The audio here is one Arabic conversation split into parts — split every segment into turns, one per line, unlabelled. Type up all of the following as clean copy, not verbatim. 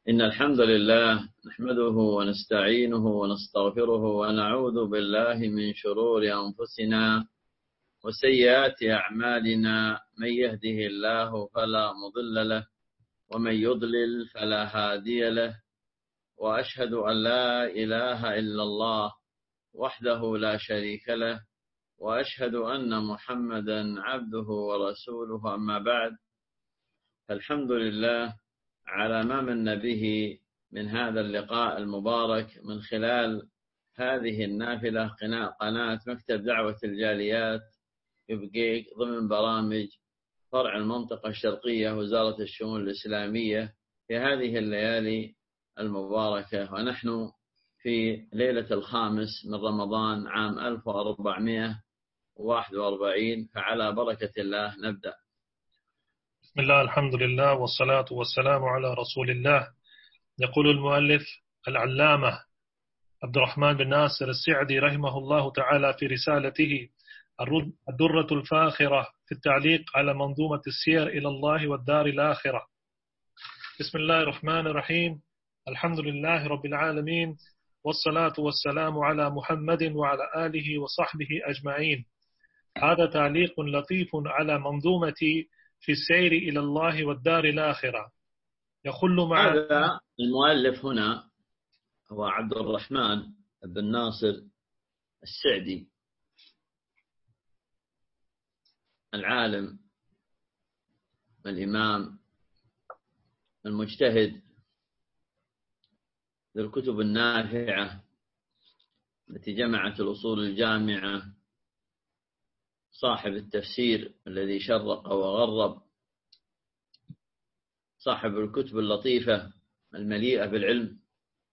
إن الحمد لله نحمده ونستعينه ونستغفره ونعوذ بالله من شرور أنفسنا وسيئات أعمالنا. من يهده الله فلا مضل له ومن يضلل فلا هادي له، وأشهد أن لا إله إلا الله وحده لا شريك له، وأشهد أن محمدا عبده ورسوله. أما بعد، فالحمد لله على ما من به من هذا اللقاء المبارك من خلال هذه النافلة قناة مكتب دعوة الجاليات يبقيق ضمن برامج فرع المنطقة الشرقية وزارة الشؤون الإسلامية في هذه الليالي المباركة. ونحن في ليلة 5 من رمضان عام 1441، فعلى بركة الله نبدأ.
بسم الله، الحمد لله، والصلاة والسلام على رسول الله. يقول المؤلف العلامة عبد الرحمن بن ناصر السعدي رحمه الله تعالى في رسالته الدرة الفاخرة في التعليق على منظومة السير إلى الله والدار الآخرة. بسم الله الرحمن الرحيم. الحمد لله رب العالمين، والصلاة والسلام على محمد وعلى آله وصحبه أجمعين. هذا تعليق لطيف على منظومة في السير إلى الله والدار الآخرة. يخل مع
هذا المؤلف هنا هو عبد الرحمن بن ناصر السعدي، العالم الإمام المجتهد ذو الكتب النافعة التي جمعت الأصول الجامعة، صاحب التفسير الذي شرق وغرب، صاحب الكتب اللطيفة المليئة بالعلم،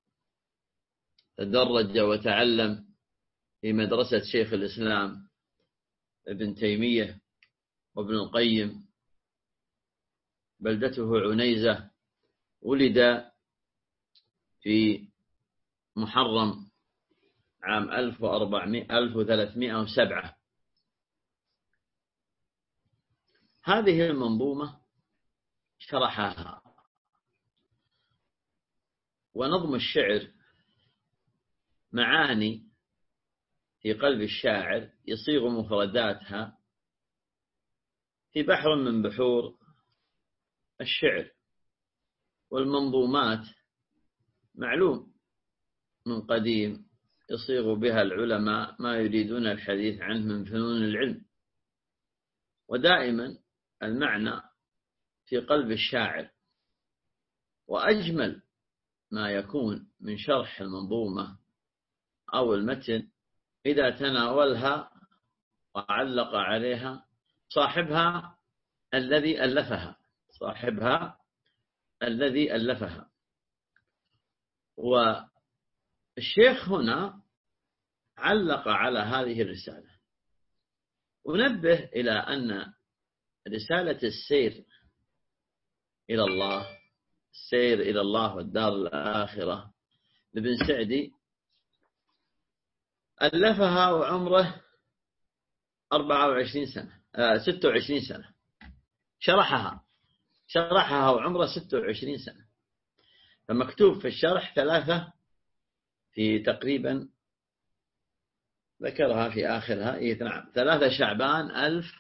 تدرج وتعلم في مدرسة شيخ الإسلام ابن تيمية وابن القيم، بلدته عنيزة. ولد في محرم عام 1307. هذه المنظومة شرحها، ونظم الشعر معاني في قلب الشاعر يصيغ مفرداتها في بحر من بحور الشعر. والمنظومات معلوم من قديم يصيغ بها العلماء ما يريدون الحديث عنه من فنون العلم، ودائما المعنى في قلب الشاعر. وأجمل ما يكون من شرح المنظومة أو المتن إذا تناولها وعلق عليها صاحبها الذي ألفها. والشيخ هنا علق على هذه الرسالة. ونبه إلى أن رسالة السير إلى الله والدار الآخرة لابن سعدي ألفها وعمره 26 سنة. شرحها وعمره 26 سنة. فمكتوب في الشرح 3 في تقريبا ذكرها في آخرها 3 شعبان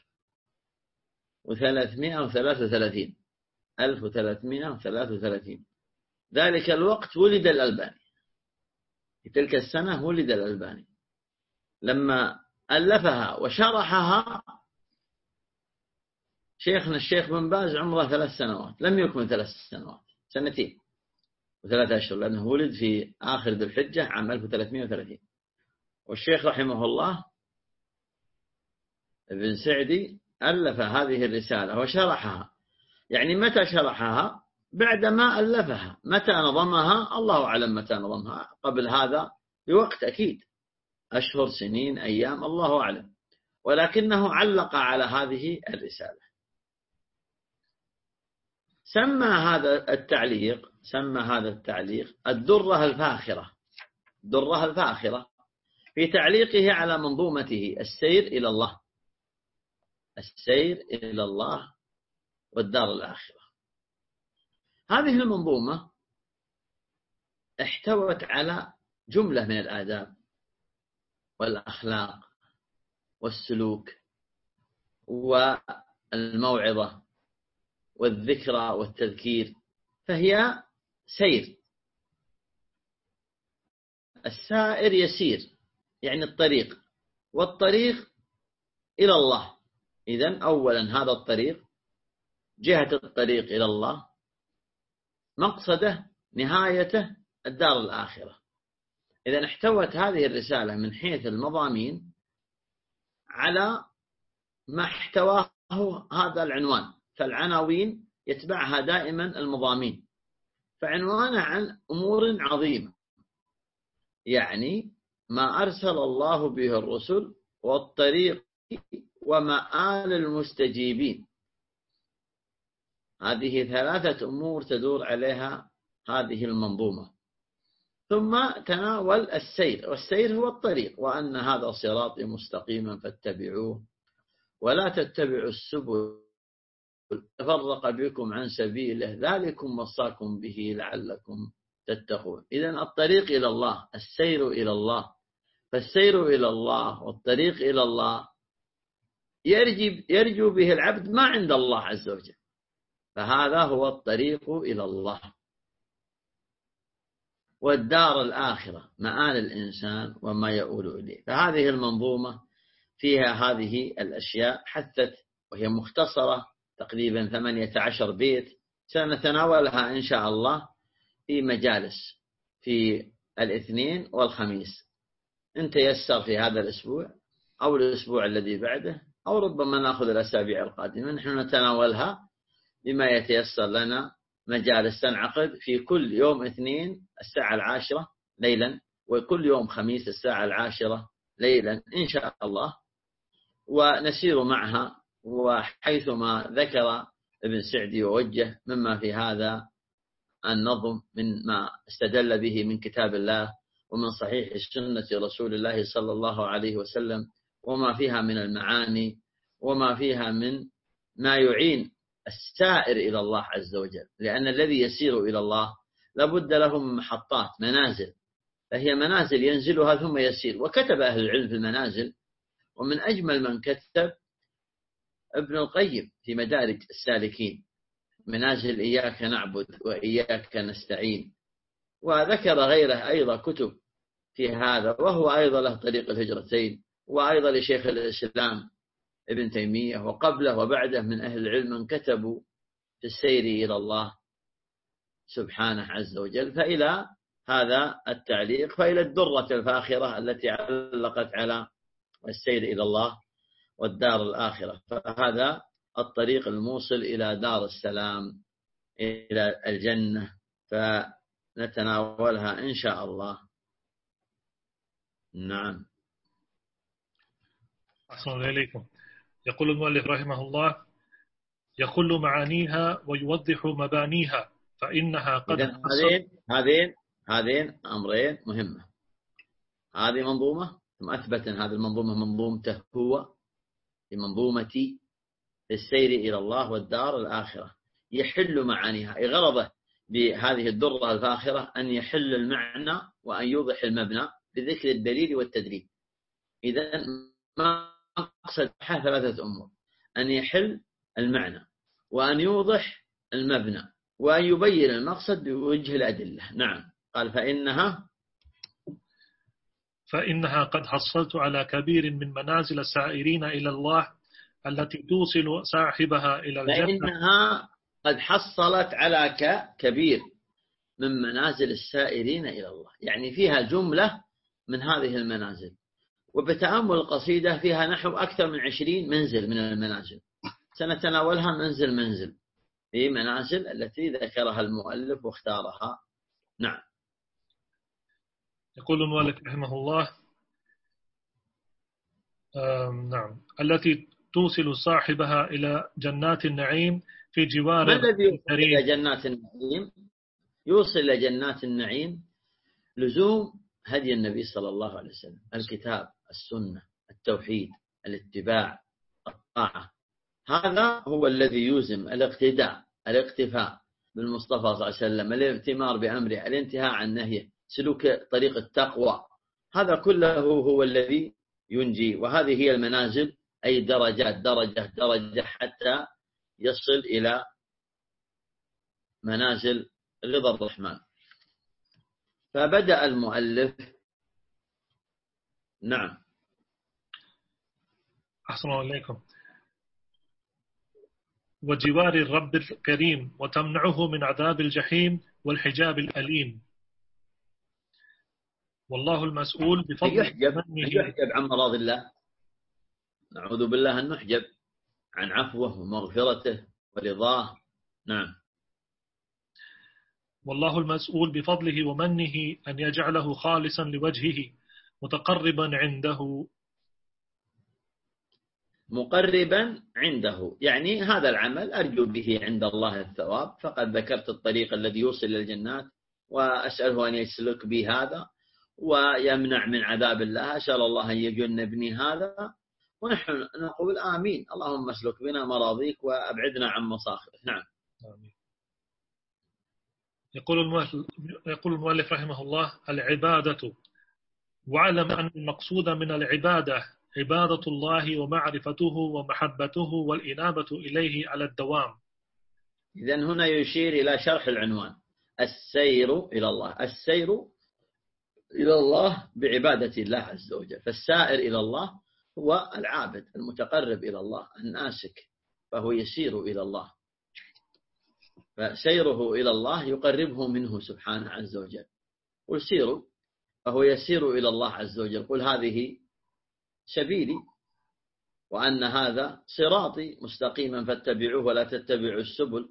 1333. ذلك الوقت ولد الألباني، في تلك السنة ولد الألباني. لما ألفها وشرحها شيخنا الشيخ بن باز عمره 3 سنوات، لم يكمل 3 سنوات، 2 و3 أشهر، لأنه ولد في آخر ذي الحجة عام 1330. والشيخ رحمه الله ابن سعدي ألف هذه الرسالة وشرحها. يعني متى شرحها؟ بعدما ألفها. متى نظمها؟ الله أعلم متى نظمها، قبل هذا بوقت أكيد، أشهر، سنين، أيام، الله أعلم. ولكنه علق على هذه الرسالة. سمى هذا التعليق الدرة الفاخرة في تعليقه على منظومته السير إلى الله والدار الآخرة. هذه المنظومة احتوت على جملة من الآداب والأخلاق والسلوك والموعظة والذكرى والتذكير، فهي سير. السائر يسير يعني الطريق، والطريق إلى الله. إذن أولا هذا الطريق، جهة الطريق إلى الله، مقصده نهايته الدار الآخرة. إذن احتوت هذه الرسالة من حيث المضامين على ما احتواه هذا العنوان، فالعناوين يتبعها دائما المضامين، فعنوانه عن أمور عظيمة، يعني ما أرسل الله به الرسل والطريق ومآل المستجيبين. هذه 3 أمور تدور عليها هذه المنظومة. ثم تناول السير، والسير هو الطريق، وأن هذا صراطي مستقيما فاتبعوه ولا تتبعوا السبل تفرق بكم عن سبيله ذلكم وصاكم به لعلكم تتقون. إذن الطريق إلى الله، السير إلى الله، فالسير إلى الله والطريق إلى الله يرجو به العبد ما عند الله عز وجل، فهذا هو الطريق إلى الله. والدار الآخرة مآل الإنسان وما يؤول إليه. فهذه المنظومة فيها هذه الأشياء، حثت، وهي مختصرة تقريبا 18 بيت، سنتناولها إن شاء الله في مجالس في الاثنين والخميس، إن تيسر في هذا الأسبوع أو الأسبوع الذي بعده، أو ربما نأخذ الأسابيع القادمة. نحن نتناولها بما يتيسر لنا. مجالس تنعقد في كل يوم اثنين 10:10 ليلا، وكل يوم خميس 10:10 ليلا إن شاء الله، ونسير معها. وحيثما ذكر ابن سعدي ووجه مما في هذا النظم من ما استدل به من كتاب الله ومن صحيح سنة رسول الله صلى الله عليه وسلم، وما فيها من المعاني وما فيها من ما يعين السائر إلى الله عز وجل، لأن الذي يسير إلى الله لابد له من محطات، منازل، فهي منازل ينزلها ثم يسير. وكتب أهل العلم في المنازل، ومن أجمل من كتب ابن القيم في مدارج السالكين، منازل إياك نعبد وإياك نستعين. وذكر غيره أيضا كتب في هذا، وهو أيضا له طريق الهجرتين، وأيضا لشيخ الإسلام ابن تيمية، وقبله وبعده من أهل العلم من كتبوا في السير إلى الله سبحانه عز وجل. فإلى هذا التعليق، فإلى الدرة الفاخرة التي علقت على السير إلى الله والدار الآخرة، فهذا الطريق الموصل إلى دار السلام، إلى الجنة، فنتناولها إن شاء الله. نعم.
أحسن إليكم. يقول المؤلف رحمه الله: يقل معانيها ويوضح مبانيها، فإنها قد
هذين أمرين مهمة. هذه منظومة، ثم أثبت أن هذه المنظومة منظومته هو لمنظومة السير إلى الله والدار الآخرة، يحل معانيها. غرضه بهذه الدرة الفاخرة أن يحل المعنى وأن يوضح المبنى بذكر الدليل والتدريب. إذن ما أقصد 3 أمور: أن يحل المعنى، وأن يوضح المبنى، وأن يبين المقصد بوجه الأدلة. نعم. قال
فإنها قد حصلت على كبير من منازل السائرين إلى الله التي توصل صاحبها إلى الجنة.
فإنها قد حصلت على كبير من منازل السائرين إلى الله، يعني فيها جملة من هذه المنازل. وبتأمل القصيدة فيها نحو أكثر من 20 منزل من المنازل، سنتناولها منزل في منازل التي ذكرها المؤلف واختارها. نعم.
يقول المؤلف رحمه الله: نعم، التي توصل صاحبها إلى جنات النعيم في جوار.
ما الذي يوصل إلى جنات النعيم؟ يوصل إلى جنات النعيم لزوم هدي النبي صلى الله عليه وسلم، الكتاب، السنة، التوحيد، الاتباع، الطاعة. هذا هو الذي يلزم الاقتداء، الاقتفاء بالمصطفى صلى الله عليه وسلم، الائتمار بأمره، الانتهاء عن نهيه، سلوك طريق التقوى، هذا كله هو الذي ينجي. وهذه هي المنازل، أي درجات، درجة درجة، حتى يصل إلى منازل رضا الرحمن. فبدأ المؤلف. نعم.
أحسن الله إليكم. وجوار الرب الكريم، وتمنعه من عذاب الجحيم والحجاب الأليم. والله المسؤول بفضل
من يحجب عن مراض الله؟ نعوذ بالله أن نحجب عن عفوه ومغفرته ورضاه. نعم.
والله المسؤول بفضله ومنه أن يجعله خالصا لوجهه متقربا عنده.
مقربا عنده، يعني هذا العمل أرجو به عند الله الثواب، فقد ذكرت الطريق الذي يوصل إلى الجنات، وأسأله أن يسلك بي هذا ويمنع من عذاب الله، أسأل الله أن يجنبني هذا، ونحن نقول آمين، اللهم اسلك بنا مراضيك وأبعدنا عن مصاخبك. نعم.
آمين. يقول المؤلف رحمه الله: العبادة. واعلم أن المقصود من العبادة عبادة الله ومعرفته ومحبته والإنابة إليه على الدوام.
إذن هنا يشير إلى شرح العنوان: السير إلى الله. السير إلى الله بعبادة الله عز وجل، فالسائر إلى الله هو العابد المتقرب إلى الله الناسك، فهو يسير إلى الله، فسيره إلى الله يقربه منه سبحانه عز وجل. قل سيروا، فهو يسير إلى الله عز وجل. قل هذه سبيلي وأن هذا صراطي مستقيما فاتبعوه ولا تتبعوا السبل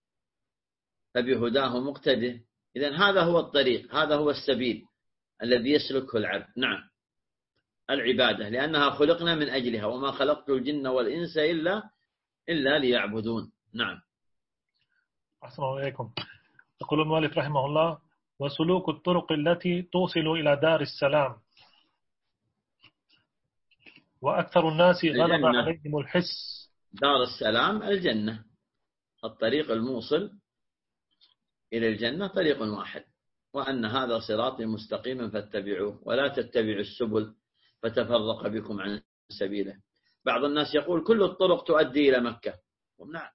فبهداه مقتده. إذن هذا هو الطريق، هذا هو السبيل الذي يسلكه العبد. نعم. العبادة، لأنها خلقنا من أجلها، وما خلقت الجن والإنس إلا ليعبدون. نعم.
أحسن الله إليكم. يقول المؤلف رحمه الله: وسلوك الطرق التي توصل إلى دار السلام. وأكثر الناس غلب عليهم الحس.
دار السلام الجنة، الطريق الموصل إلى الجنة طريق واحد، وأن هذا صراطي مستقيما فاتبعوه ولا تتبعوا السبل فتفرق بكم عن سبيله. بعض الناس يقول كل الطرق تؤدي إلى مكة. نعم،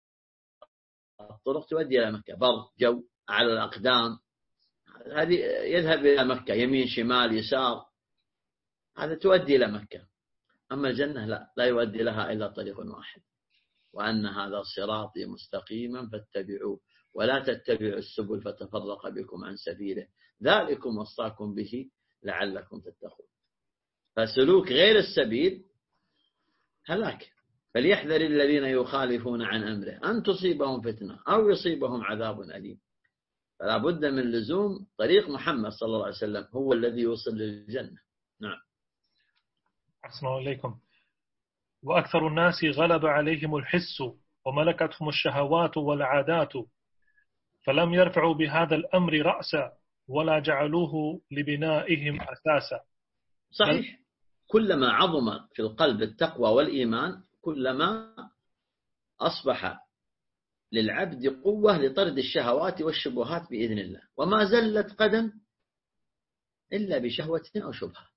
الطرق تؤدي إلى مكة، بر جو على الأقدام، هذه يذهب إلى مكة، يمين شمال يسار، هذا تؤدي إلى مكة. أما الجنة لا يؤدي لها إلا طريق واحد، وأن هذا صراطي مستقيما فاتبعوه ولا تتبعوا السبل فتفرق بكم عن سبيله ذلكم وصاكم به لعلكم تتقون. فسلوك غير السبيل هلاك، فليحذر الذين يخالفون عن أمره أن تصيبهم فتنة أو يصيبهم عذاب أليم. فلا بد من لزوم طريق محمد صلى الله عليه وسلم، هو الذي يوصل للجنة. نعم.
أحسن الله إليكم. وأكثر الناس غلب عليهم الحس وملكتهم الشهوات والعادات، فلم يرفعوا بهذا الأمر رأسا ولا جعلوه لبنائهم أساسا.
صحيح، كلما عظم في القلب التقوى والإيمان كلما أصبح للعبد قوة لطرد الشهوات والشبهات بإذن الله، وما زلت قدم إلا بشهوة أو شبهة.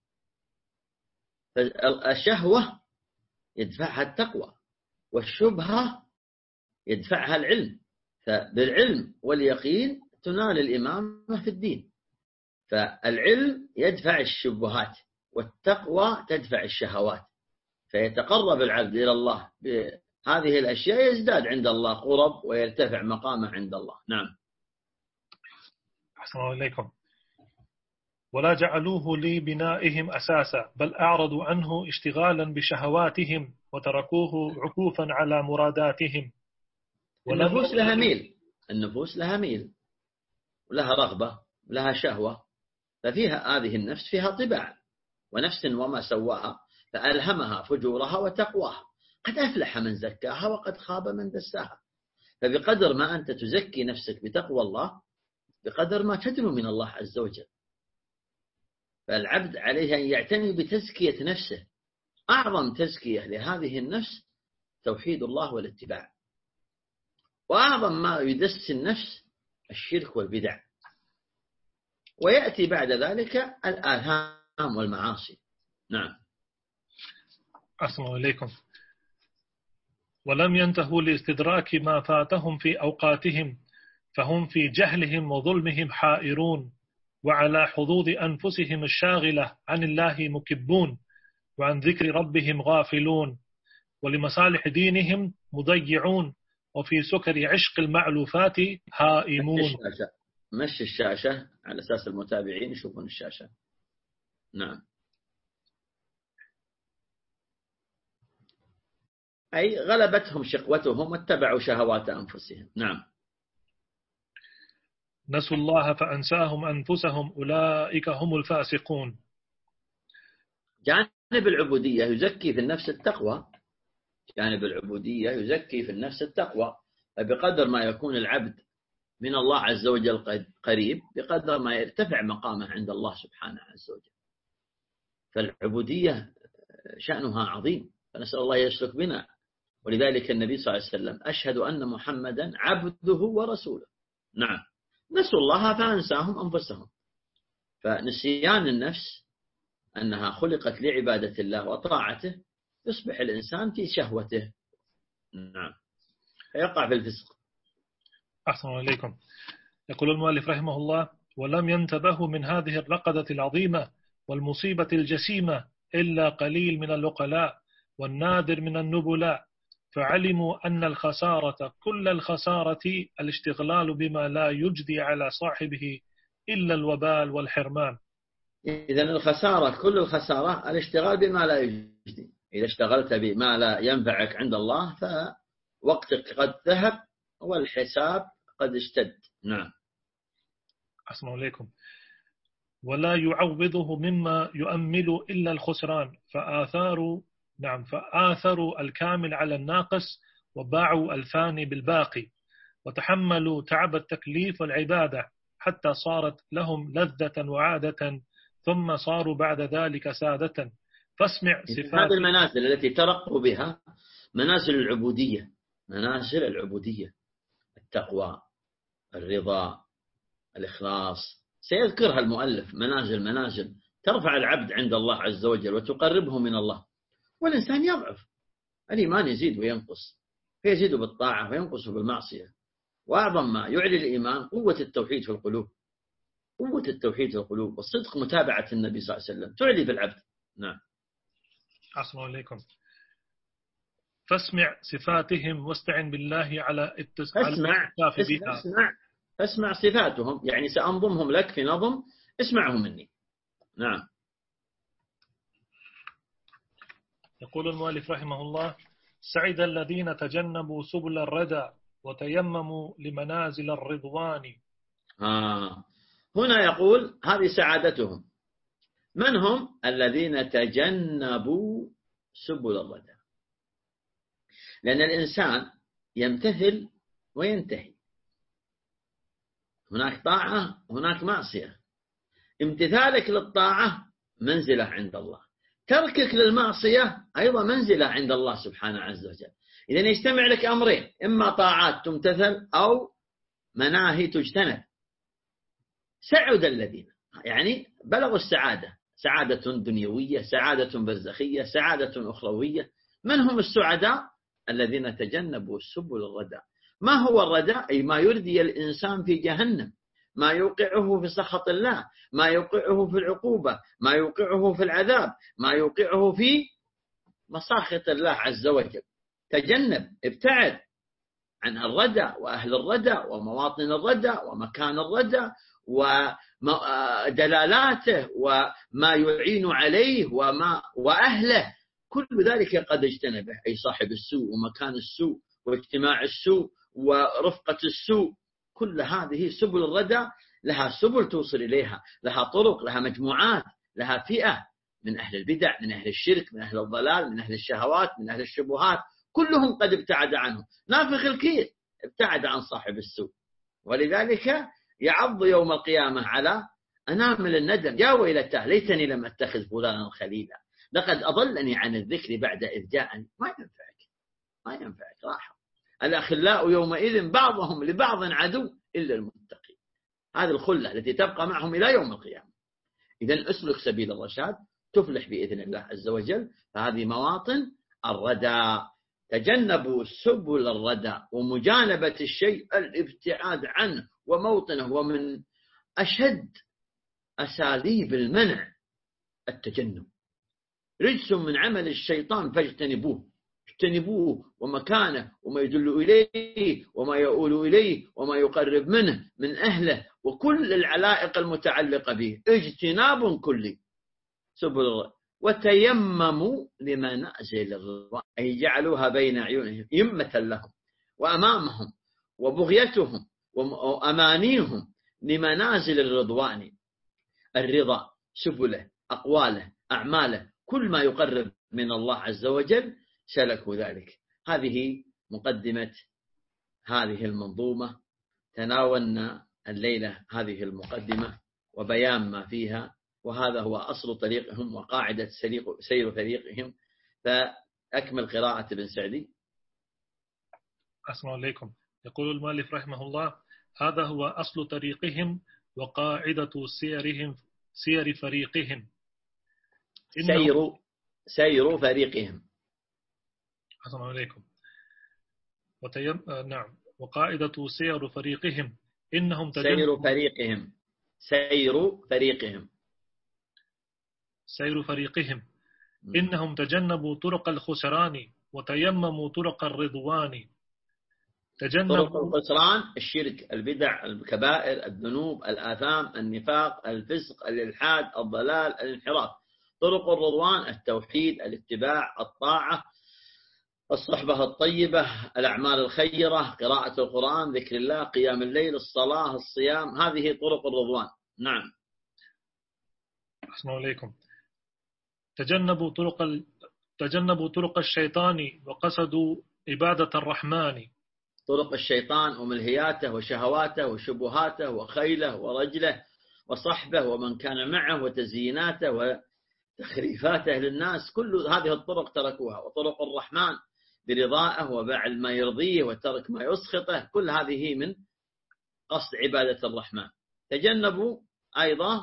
فالشهوة يدفعها التقوى، والشبهة يدفعها العلم، فبالعلم واليقين تنال الإمامة في الدين. فالعلم يدفع الشبهات والتقوى تدفع الشهوات، فيتقرب العبد إلى الله بهذه الأشياء يزداد عند الله قرب ويرتفع مقامه عند الله. نعم.
أحسن الله إليكم. ولا جعلوه لبنائهم أساسا بل أعرضوا عنه اشتغالا بشهواتهم وتركوه عكوفا على مراداتهم.
النفوس لها ميل ولها رغبة ولها شهوة، ففيها هذه النفس فيها طباع، ونفس وما سواها فألهمها فجورها وتقواها، قد أفلح من زكاها وقد خاب من دساها. فبقدر ما أنت تزكي نفسك بتقوى الله بقدر ما تدنو من الله عز وجل. فالعبد عليه أن يعتني بتزكية نفسه، أعظم تزكية لهذه النفس توحيد الله والاتباع. وأعظم ما يدس النفس الشرك والبدع، ويأتي بعد ذلك الآثام والمعاصي. نعم.
أحسن إليكم. ولم ينتهوا لاستدراك ما فاتهم في أوقاتهم، فهم في جهلهم وظلمهم حائرون، وعلى حظوظ أنفسهم الشاغلة عن الله مكبون، وعن ذكر ربهم غافلون، ولمصالح دينهم مضيعون، وفي سكر عشق المعلوفات هائمون.
مش الشاشة على أساس المتابعين يشوفون الشاشة. نعم. أي غلبتهم شقوتهم واتبعوا شهوات أنفسهم. نعم.
نسوا الله فأنساهم أنفسهم أولئك هم الفاسقون.
جانب العبودية يزكي في النفس التقوى، جانب العبودية يزكي في النفس التقوى، فبقدر ما يكون العبد من الله عز وجل قريب بقدر ما يرتفع مقامه عند الله سبحانه عز وجل. فالعبودية شأنها عظيم، فنسأل الله يسلك بنا. ولذلك النبي صلى الله عليه وسلم أشهد أن محمدا عبده ورسوله. نعم. نسوا الله فأنساهم أنفسهم. فنسيان النفس أنها خلقت لعبادة الله وطاعته يصبح الإنسان في شهوته. نعم. فيقع في الفسق.
أحسن إليكم. يقول المؤلف رحمه الله: ولم ينتبهوا من هذه الرقدة العظيمة والمصيبة الجسيمة إلا قليل من العقلاء والنادر من النبلاء، فعلموا أن الخسارة كل الخسارة الاشتغلال بما لا يجدي على صاحبه إلا الوبال والحرمان.
إذن الخسارة كل الخسارة الاشتغال بما لا يجدي. إذا اشتغلت بما لا ينفعك عند الله فوقتك قد ذهب والحساب قد اشتد. نعم.
أحسن إليكم. ولا يعوضه مما يؤمل إلا الخسران، فآثروا الكامل على الناقص، وباعوا الفاني بالباقي، وتحملوا تعب التكليف والعبادة حتى صارت لهم لذة وعادة، ثم صاروا بعد ذلك سادة. فاسمع صفات
هذه المنازل التي ترقوا بها منازل العبودية، منازل العبودية: التقوى، الرضا، الإخلاص. سيذكرها المؤلف منازل ترفع العبد عند الله عز وجل وتقربه من الله. والإنسان يضعف، الإيمان يزيد وينقص، فيزيد بالطاعة وينقص بالمعصية. وأعظم ما يعلي الإيمان قوة التوحيد في القلوب، قوة التوحيد في القلوب والصدق متابعة النبي صلى الله عليه وسلم تعلي بالعبد. نعم.
أحسن إليكم. فاسمع صفاتهم واستعن بالله على الاتصاف بها.
اسمع صفاتهم، يعني سأنظمهم لك في نظم، اسمعهم مني. نعم.
يقول المؤلف رحمه الله: سعد الذين تجنبوا سبل الردى وتيمموا لمنازل الرضوان.
هنا يقول هذه سعادتهم. من هم الذين تجنبوا سبل الردى؟ لأن الإنسان يمتثل وينتهي، هناك طاعة هناك معصية. امتثالك للطاعة منزلة عند الله، تركك للمعصية أيضا منزلة عند الله سبحانه عز وجل. إذن يجتمع لك أمرين: إما طاعات تمتثل أو مناهي تجتنب. سعد الذين يعني بلغوا السعادة، سعادة دنيوية، سعادة برزخية، سعادة أخروية. من هم السعداء؟ الذين تجنبوا سبل الردى. ما هو الردى؟ أي ما يردي الإنسان في جهنم، ما يوقعه في سخط الله، ما يوقعه في العقوبة، ما يوقعه في العذاب، ما يوقعه في مساخط الله عز وجل. تجنب، ابتعد عن الردى وأهل الردى ومواطن الردى ومكان الردى ودلالاته وما يعين عليه وأهله. كل ذلك قد اجتنبه، أي صاحب السوء ومكان السوء واجتماع السوء ورفقة السوء. كل هذه سبل الردى لها سبل توصل إليها، لها طرق، لها مجموعات، لها فئة من أهل البدع، من أهل الشرك، من أهل الضلال، من أهل الشهوات، من أهل الشبهات. كلهم قد ابتعد عنه. نافخ الكير ابتعد عن صاحب السوء، ولذلك يعض يوم القيامة على أنامل الندم: يا ويلتاه ليتني لم أتخذ فلانا خليلا، لقد أضلني عن الذكر بعد إذ جاءني. ما ينفعك راحة. الأخلاء يومئذ بعضهم لبعض عدو إلا المتقين. هذه الخلة التي تبقى معهم إلى يوم القيامة. إذن أسلك سبيل الرشاد تفلح بإذن الله عز وجل. فهذه مواطن الردى. تجنبوا سبل الردى ومجانبة الشيء الابتعاد عنه وموطنه. ومن أشد أساليب المنع التجنب. رجس من عمل الشيطان فاجتنبوه. اجتنبوه ومكانه وما يدل إليه وما يؤول إليه وما يقرب منه من أهله وكل العلائق المتعلقة به. اجتناب كلي سبل. وتيمموا لمنازل الرضوان، أي جعلوها بين عيونهم يمة لهم وأمامهم وبغيتهم وأمانيهم لمنازل الرضوان. الرضا سبله أقواله أعماله كل ما يقرب من الله عز وجل سلكوا ذلك. هذه مقدمة هذه المنظومة. تناولنا الليلة هذه المقدمة وبيان ما فيها، وهذا هو أصل طريقهم وقاعدة سير طريقهم. فأكمل قراءة ابن سعدي.
السلام عليكم. يقول المؤلف رحمه الله: هذا هو أصل طريقهم وقاعدة سير فريقهم.
سير فريقهم.
السلام عليكم. نعم. وقاعدة سير فريقهم إنهم إنهم تجنبوا طرق الخسران وتيمموا طرق الرضوان.
طرق الخسران الشرك، البدع، الكبائر، الذنوب، الآثام، النفاق، الفسق، الإلحاد، الضلال، الانحراف. طرق الرضوان التوحيد، الاتباع، الطاعة، الصحبة الطيبة، الأعمال الخيرة، قراءة القرآن، ذكر الله، قيام الليل، الصلاة، الصيام. هذه طرق الرضوان. نعم.
السلام عليكم. تجنبوا طرق الشيطان وقصدوا عبادة الرحمن.
طرق الشيطان وملهياته وشهواته وشبهاته وخيله ورجله وصحبه ومن كان معه وتزييناته وتخريفاته للناس. كل هذه الطرق تركوها. وطرق الرحمن برضائه وبعد ما يرضيه وترك ما يسخطه. كل هذه من قصد عبادة الرحمن. تجنبوا أيضا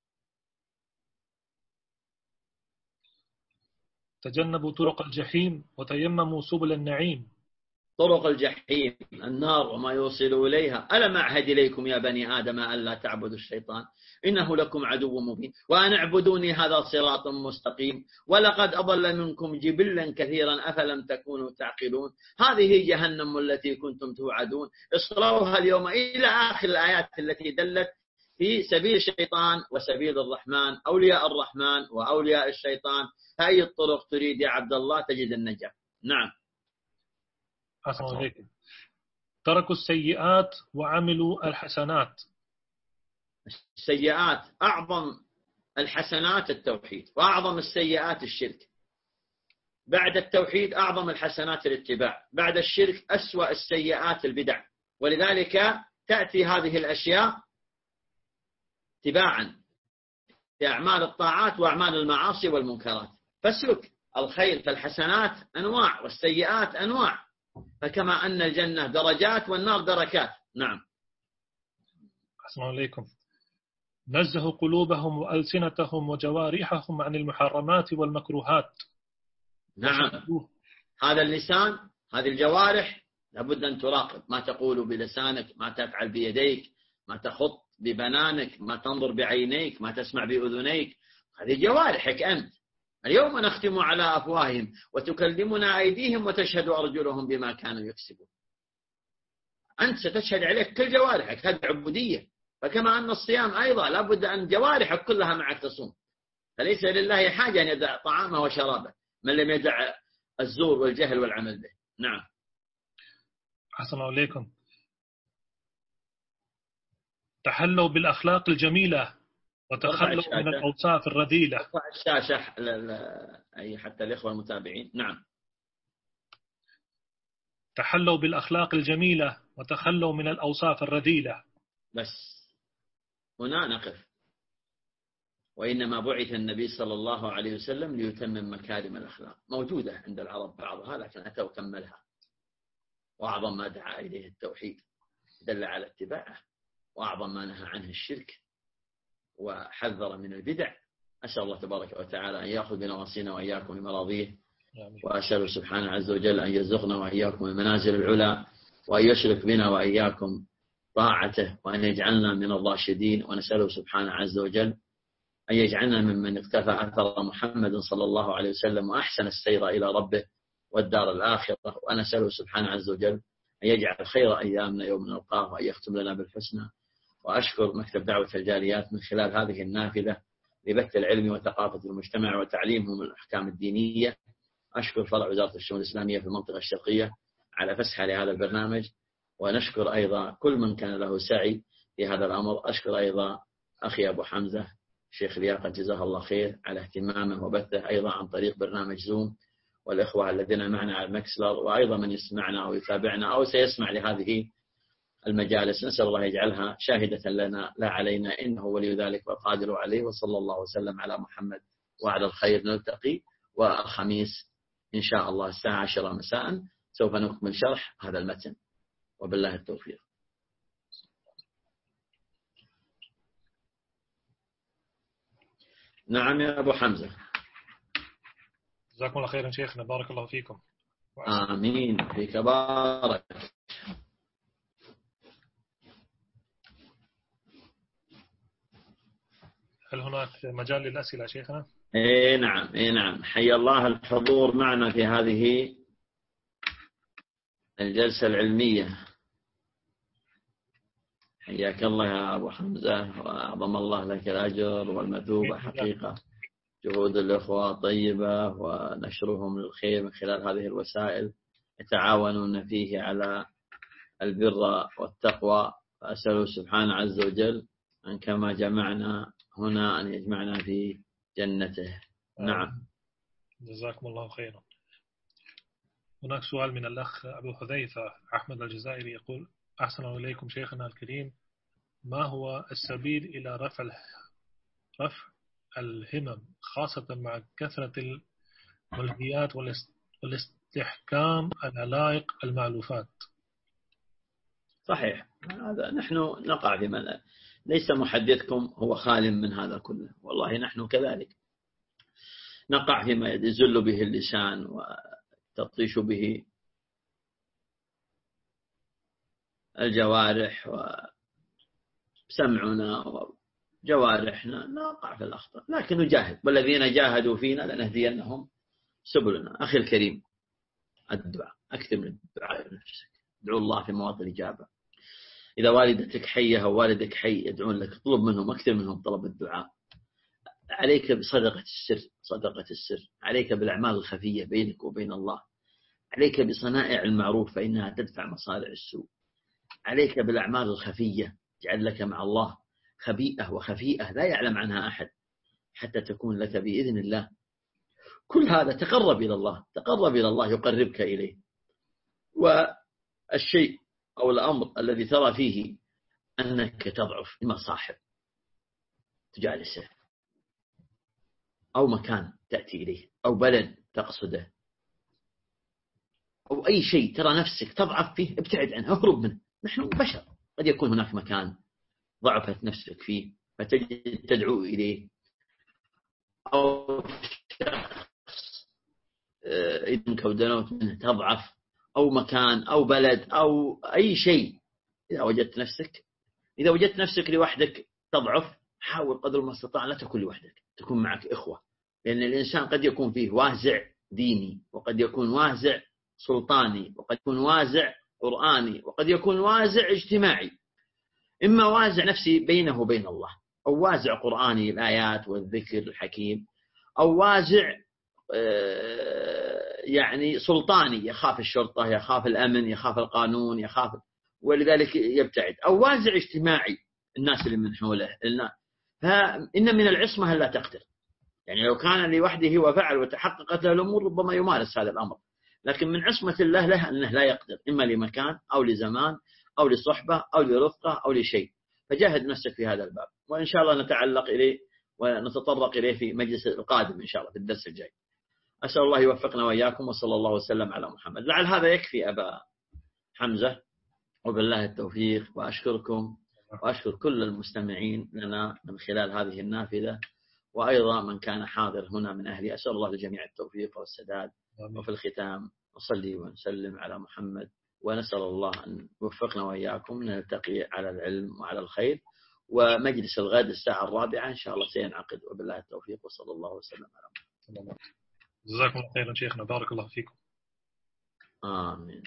طرق الجحيم وتيمموا سبل النعيم.
طرق الجحيم النار وما يوصل إليها. ألم أعهد إليكم يا بني آدم ألا تعبدوا الشيطان إنه لكم عدو مبين وأن اعبدوني هذا صراط مستقيم ولقد أضل منكم جبلا كثيرا أفلم تكونوا تعقلون. هذه جهنم التي كنتم توعدون اصلوها اليوم، إلى آخر الآيات التي دلت في سبيل الشيطان وسبيل الرحمن، أولياء الرحمن وأولياء الشيطان. فأي الطرق تريد يا عبد الله تجد النجاة. نعم.
السلام عليكم. تركوا السيئات وعملوا الحسنات.
السيئات أعظم الحسنات التوحيد، وأعظم السيئات الشرك. بعد التوحيد أعظم الحسنات الاتباع، بعد الشرك أسوأ السيئات البدع. ولذلك تأتي هذه الأشياء تباعا في أعمال الطاعات وأعمال المعاصي والمنكرات. فاسلك الخير. فالحسنات أنواع والسيئات أنواع، فكما أن الجنة درجات والنار دركات. نعم.
السلام عليكم. نزهوا قلوبهم وألسنتهم وجوارحهم عن المحرمات والمكروهات.
نعم. هذا اللسان، هذه الجوارح لابد أن تراقب ما تقول بلسانك، ما تفعل بيديك، ما تخط ببنانك، ما تنظر بعينيك، ما تسمع بأذنيك. هذه جوارحك أنت. اليوم نختم على أفواههم وتكلمنا أيديهم وتشهد أرجلهم بما كانوا يكسبون. أنت ستشهد عليك كل جوارحك. هذه عبودية. فكما أن الصيام أيضا لابد أن جوارحك كلها معك تصوم. فليس لله حاجة أن يدع طعامه وشرابه من لم يدع الزور والجهل والعمل به. نعم.
السلام عليكم. تحلوا بالأخلاق الجميلة وتخلوا من الأوصاف الرذيلة.
ارفع الشاشة أي حتى الإخوة المتابعين. نعم.
تحلوا بالأخلاق الجميلة وتخلوا من الأوصاف الرذيلة.
بس هنا نقف. وإنما بعث النبي صلى الله عليه وسلم ليتمم مكارم الأخلاق. موجودة عند العرب بعضها لكن أتى وكملها. وأعظم ما دعا إليه التوحيد دل على اتباعه، وأعظم ما نهى عنه الشرك وحذر من البدع. أسأل الله تبارك وتعالى أن يأخذ بنواصينا وإياكم لمراضيه، وأسأل سبحانه عز وجل أن يرزقنا وإياكم المنازل العلى، وأن يشرك بنا وإياكم طاعته، وأن يجعلنا من الراشدين. ونسأله سبحانه عز وجل أن يجعلنا ممن اقتفى أثر محمد صلى الله عليه وسلم وأحسن السير إلى ربه والدار الآخرة. ونسأله سبحانه عز وجل أن يجعل خير أيامنا يوم نلقاه، وأن يختم لنا بالحسنى. وأشكر مكتب دعوة الجاليات من خلال هذه النافذة لبث العلم وثقافة المجتمع وتعليمهم الأحكام الدينية. أشكر فرع وزارة الشؤون الإسلامية في المنطقة الشرقية على فسحة لهذا البرنامج، ونشكر أيضا كل من كان له سعي في هذا الأمر. أشكر أيضا أخي أبو حمزة شيخ لياقة جزاه الله خير على اهتمامه وبثه أيضا عن طريق برنامج زوم، والإخوة الذين معنا على المكسلر، وأيضا من يسمعنا أو يتابعنا أو سيسمع لهذه المجالس. نسأل الله يجعلها شاهدة لنا لا علينا، إنه ولي ذلك والقادر عليه. وصلى الله وسلم على محمد وعلى الخير. نلتقي والخميس إن شاء الله الساعة 10 مساء سوف نكمل شرح هذا المتن، وبالله التوفيق. نعم يا أبو حمزة.
جزاكم الله خيرا شيخنا، بارك الله فيكم.
آمين، فيك بارك.
هل هناك مجال للأسئلة شيخنا؟
إيه نعم. حي الله الحضور معنا في هذه الجلسة العلمية. حياك الله يا أبو حمزة، وأعظم الله لك الأجر والمثوبة. حقيقة جهود الإخوة طيبة، ونشرهم للخير من خلال هذه الوسائل يتعاونون فيه على البر والتقوى. فأسأله سبحانه عز وجل أن كما جمعنا هنا أن يجمعنا في جنته. نعم.
جزاكم الله خيرا. هناك سؤال من الأخ أبو حذيفة أحمد الجزائري يقول: أحسن إليكم شيخنا الكريم، ما هو السبيل إلى رفع الهمم خاصة مع كثرة الملهيات والاستحكام العلائق المألوفات؟
صحيح، هذا نحن نقع في من ليس محدثكم هو خال من هذا كله، والله نحن كذلك نقع فيما يزل به اللسان وتطيش به الجوارح، وسمعنا وجوارحنا نقع في الأخطاء، لكن نجاهد، والذين جاهدوا فينا لنهدينهم سبلنا. أخي الكريم، الدعاء، أكثر من الدعاء لنفسك، ادعو الله في مواطن الإجابة. إذا والدتك حية أو والدك حي يدعون لك، اطلب منهم، أكثر منهم طلب الدعاء. عليك بصدقة السر، عليك بالأعمال الخفية بينك وبين الله، عليك بصنائع المعروف فإنها تدفع مصارع السوء، عليك بالأعمال الخفية جعل لك مع الله خبيئة وخفيئة لا يعلم عنها أحد، حتى تكون لك بإذن الله. كل هذا تقرب إلى الله يقربك إليه. والشيء أو الأمر الذي ترى فيه أنك تضعف، إما صاحب تجالسه، أو مكان تأتي إليه، أو بلد تقصده، أو أي شيء ترى نفسك تضعف فيه، ابتعد عنه، اهرب منه. نحن بشر، قد يكون هناك مكان ضعفت نفسك فيه فتجد تدعو إليه، أو شخص إذنك ودنوت منه تضعف، أو مكان أو بلد أو أي شيء. إذا وجدت نفسك لوحدك تضعف، حاول قدر ما استطاع لا تكون لوحدك، تكون معك إخوة، لأن الإنسان قد يكون فيه وازع ديني، وقد يكون وازع سلطاني، وقد يكون وازع قرآني، وقد يكون وازع اجتماعي. إما وازع نفسي بينه وبين الله، أو وازع قرآني الآيات والذكر الحكيم، أو وازع يعني سلطاني، يخاف الشرطة، يخاف الأمن، يخاف القانون، يخاف، ولذلك يبتعد، أو وازع اجتماعي الناس اللي من حوله. فإن من العصمة لا تقدر، يعني لو كان لوحده وفعل وتحققت له الأمور ربما يمارس هذا الأمر، لكن من عصمة الله له أنه لا يقدر، إما لمكان أو لزمان أو لصحبة أو لرفقة أو لشيء. فجاهد نفسك في هذا الباب، وإن شاء الله نتعلق إليه ونتطرق إليه في مجلس القادم إن شاء الله في الدرس الجاي. أسأل الله يوفقنا وإياكم، وصلى الله وسلم على محمد. لعل هذا يكفي أبا حمزة، وبالله التوفيق. وأشكركم وأشكر كل المستمعين لنا من خلال هذه النافذة، وأيضا من كان حاضر هنا من أهلي. أسأل الله للجميع التوفيق والسداد. وفي الختام نصلي ونسلم على محمد، ونسأل الله أن يوفقنا وإياكم نلتقي على العلم وعلى الخير. ومجلس الغد الساعة 4 إن شاء الله سينعقد، وبالله التوفيق، وصلى الله وسلم على محمد.
جزاكم الله خيرا شيخنا، بارك الله فيكم.
آمين.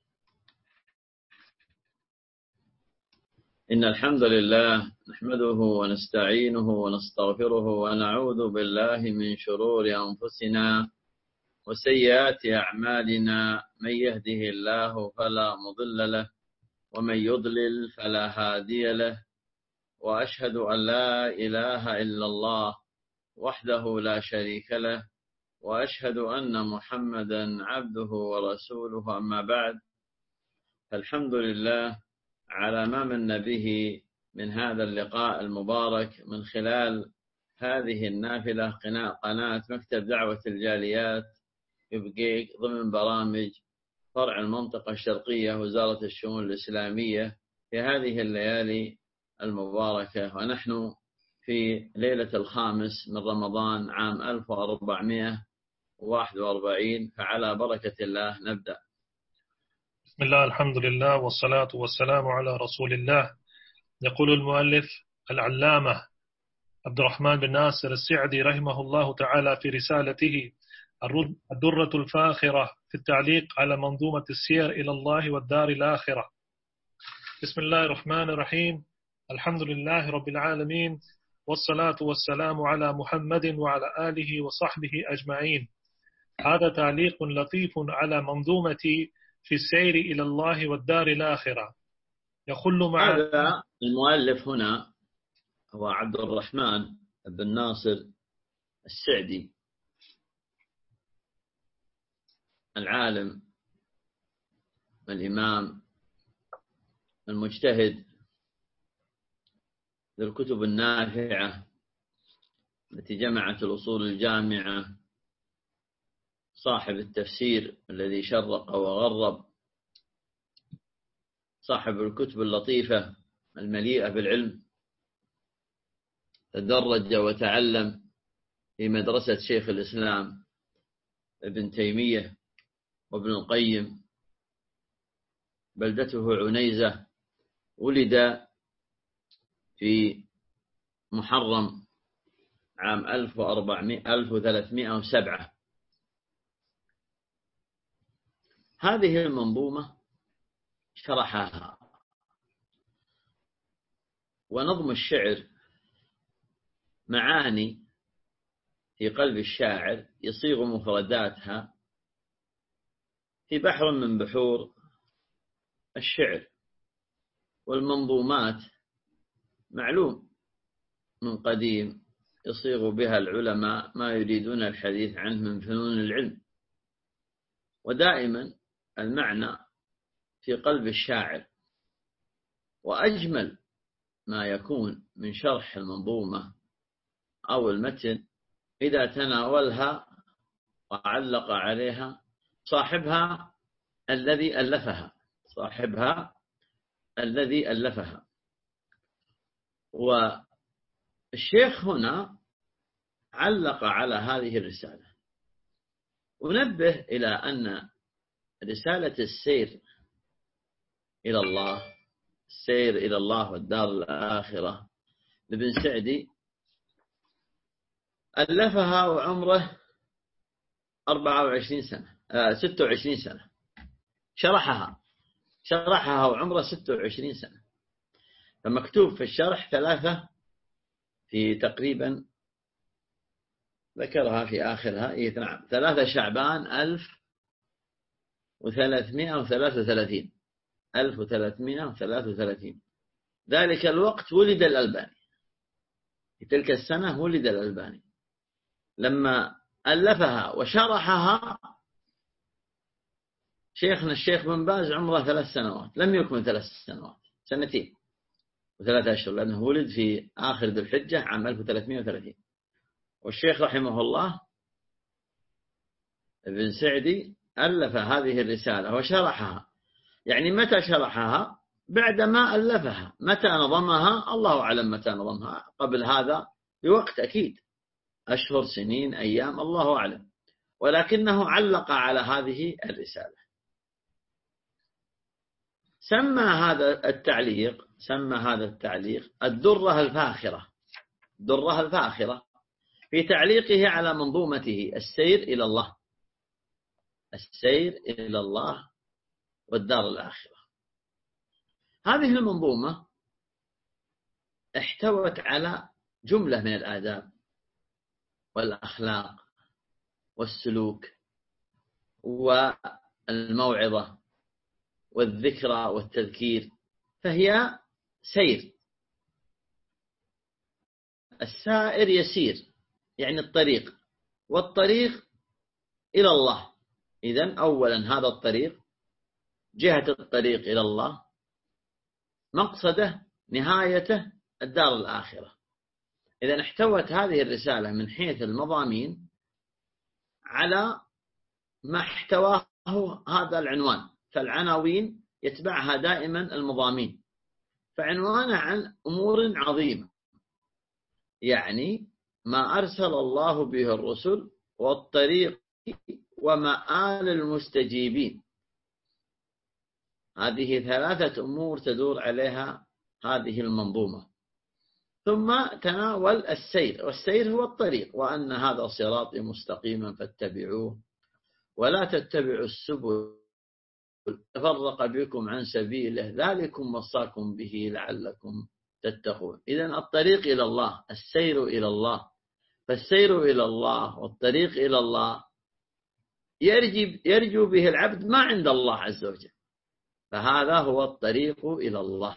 إن الحمد لله نحمده ونستعينه ونستغفره ونعوذ بالله من شرور أنفسنا وسيئات أعمالنا. من يهده الله فلا مضل له، ومن يضلل فلا هادي له. وأشهد أن لا إله إلا الله وحده لا شريك له، وأشهد أن محمدا عبده ورسوله. أما بعد، فالحمد لله على ما من به من هذا اللقاء المبارك من خلال هذه النافلة، قناة مكتب دعوة الجاليات يبقيق ضمن برامج فرع المنطقة الشرقية وزارة الشؤون الإسلامية في هذه الليالي المباركة. ونحن في ليلة 5 من رمضان عام 1441، فعلى بركة الله نبدأ.
بسم الله، الحمد لله، والصلاة والسلام على رسول الله. يقول المؤلف العلامة عبد الرحمن بن ناصر السعدي رحمه الله تعالى في رسالته الدرة الفاخرة في التعليق على منظومة السير إلى الله والدار الآخرة. بسم الله الرحمن الرحيم. الحمد لله رب العالمين، والصلاة والسلام على محمد وعلى آله وصحبه أجمعين. هذا تعليق لطيف على منظومة في السير إلى الله والدار الآخرة. يخل مع
هذا المؤلف هنا هو عبد الرحمن بن ناصر السعدي، العالم الإمام المجتهد ذو الكتب النافعة التي جمعت الأصول الجامعة، صاحب التفسير الذي شرق وغرب، صاحب الكتب اللطيفة المليئة بالعلم، تدرج وتعلم في مدرسة شيخ الإسلام ابن تيمية وابن القيم. بلدته عنيزة. ولد في محرم عام 1307. هذه المنظومة شرحها. ونظم الشعر معاني في قلب الشاعر يصيغ مفرداتها في بحر من بحور الشعر. والمنظومات معلوم من قديم يصيغ بها العلماء ما يريدون الحديث عنه من فنون العلم، ودائما المعنى في قلب الشاعر. وأجمل ما يكون من شرح المنظومة أو المتن إذا تناولها وعلق عليها صاحبها الذي ألفها. والشيخ هنا علق على هذه الرسالة. ونبه إلى أن رسالة السير إلى الله والدار الآخرة لابن سعدي ألفها وعمره 26 سنة. شرحها وعمره 26 سنة. فمكتوب في الشرح 3 في تقريبا ذكرها في آخرها 3 شعبان 1333. ذلك الوقت ولد الألباني. في تلك السنة ولد الألباني. لما ألفها وشرحها شيخنا الشيخ بن باز عمره 3 سنوات، لم يكمل 3 سنوات، 2 و3 أشهر، لأنه ولد في آخر ذي الحجة عام 1330. والشيخ رحمه الله ابن سعدي ألف هذه الرسالة وشرحها يعني متى شرحها؟ بعدما ألفها. متى نظمها؟ الله أعلم متى نظمها، قبل هذا بوقت أكيد، أشهر، سنين، أيام، الله أعلم، ولكنه علق على هذه الرسالة. سمى هذا التعليق الدرة الفاخرة، الدرة الفاخرة في تعليقه على منظومته السير إلى الله، السير إلى الله والدار الآخرة. هذه المنظومة احتوت على جملة من الآداب والأخلاق والسلوك والموعظة والذكرى والتذكير، فهي سير. السائر يسير، يعني الطريق، والطريق إلى الله. إذن أولا هذا الطريق، جهة الطريق إلى الله، مقصده نهايته الدار الآخرة. إذن احتوت هذه الرسالة من حيث المضامين على ما احتواه هذا العنوان، فالعناوين يتبعها دائما المضامين، فعنوانه عن أمور عظيمة، يعني ما أرسل الله به الرسل والطريق ومآل المستجيبين. هذه 3 أمور تدور عليها هذه المنظومة. ثم تناول السير، والسير هو الطريق، وأن هذا صراطي مستقيما فاتبعوه ولا تتبعوا السبل تفرق بكم عن سبيله ذلكم وصاكم به لعلكم تتقون. إذن الطريق إلى الله، السير إلى الله، فالسير إلى الله والطريق إلى الله يرجو به العبد ما عند الله عز وجل، فهذا هو الطريق إلى الله.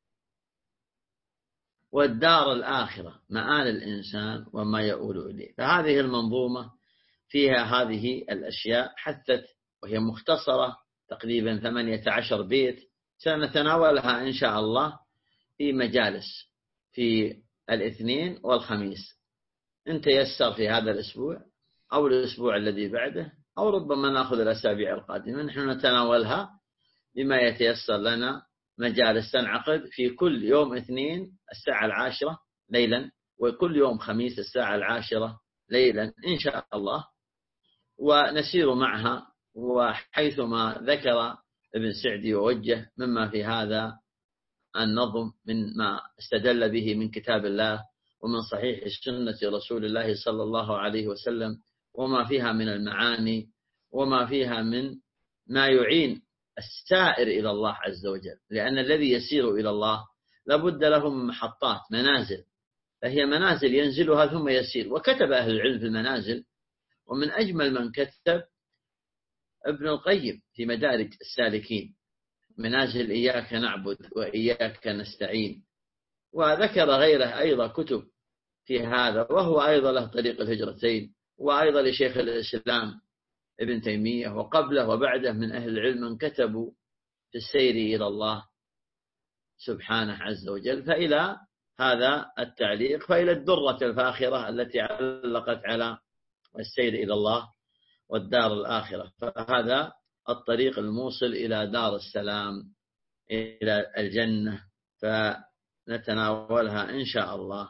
والدار الآخرة مآل الإنسان وما يؤول إليه. فهذه المنظومة فيها هذه الأشياء، حثت، وهي مختصرة تقريبا 18 بيت، سنتناولها إن شاء الله في مجالس في الاثنين والخميس، إن تيسر في هذا الأسبوع أو الأسبوع الذي بعده، أو ربما نأخذ الأسابيع القادمة. نحن نتناولها بما يتيسر لنا. مجالس تنعقد في كل يوم اثنين 10:10 ليلا، وكل يوم خميس 10:10 ليلا إن شاء الله، ونسير معها. وحيثما ذكر ابن سعدي ووجه مما في هذا النظم من ما استدل به من كتاب الله ومن صحيح سنة رسول الله صلى الله عليه وسلم، وما فيها من المعاني، وما فيها من ما يعين السائر إلى الله عز وجل. لأن الذي يسير إلى الله لابد له من محطات، منازل، فهي منازل ينزلها ثم يسير. وكتب أهل العلم في المنازل، ومن أجمل من كتب ابن القيم في مدارج السالكين، منازل إياك نعبد وإياك نستعين. وذكر غيره أيضا كتب في هذا، وهو أيضا له طريق الهجرتين، وأيضا لشيخ الإسلام ابن تيمية، وقبله وبعده من أهل العلم من كتبوا في السير إلى الله سبحانه عز وجل. فإلى هذا التعليق، فإلى الدرة الفاخرة التي علقت على السير إلى الله والدار الآخرة، فهذا الطريق الموصل إلى دار السلام، إلى الجنة، فنتناولها إن شاء الله.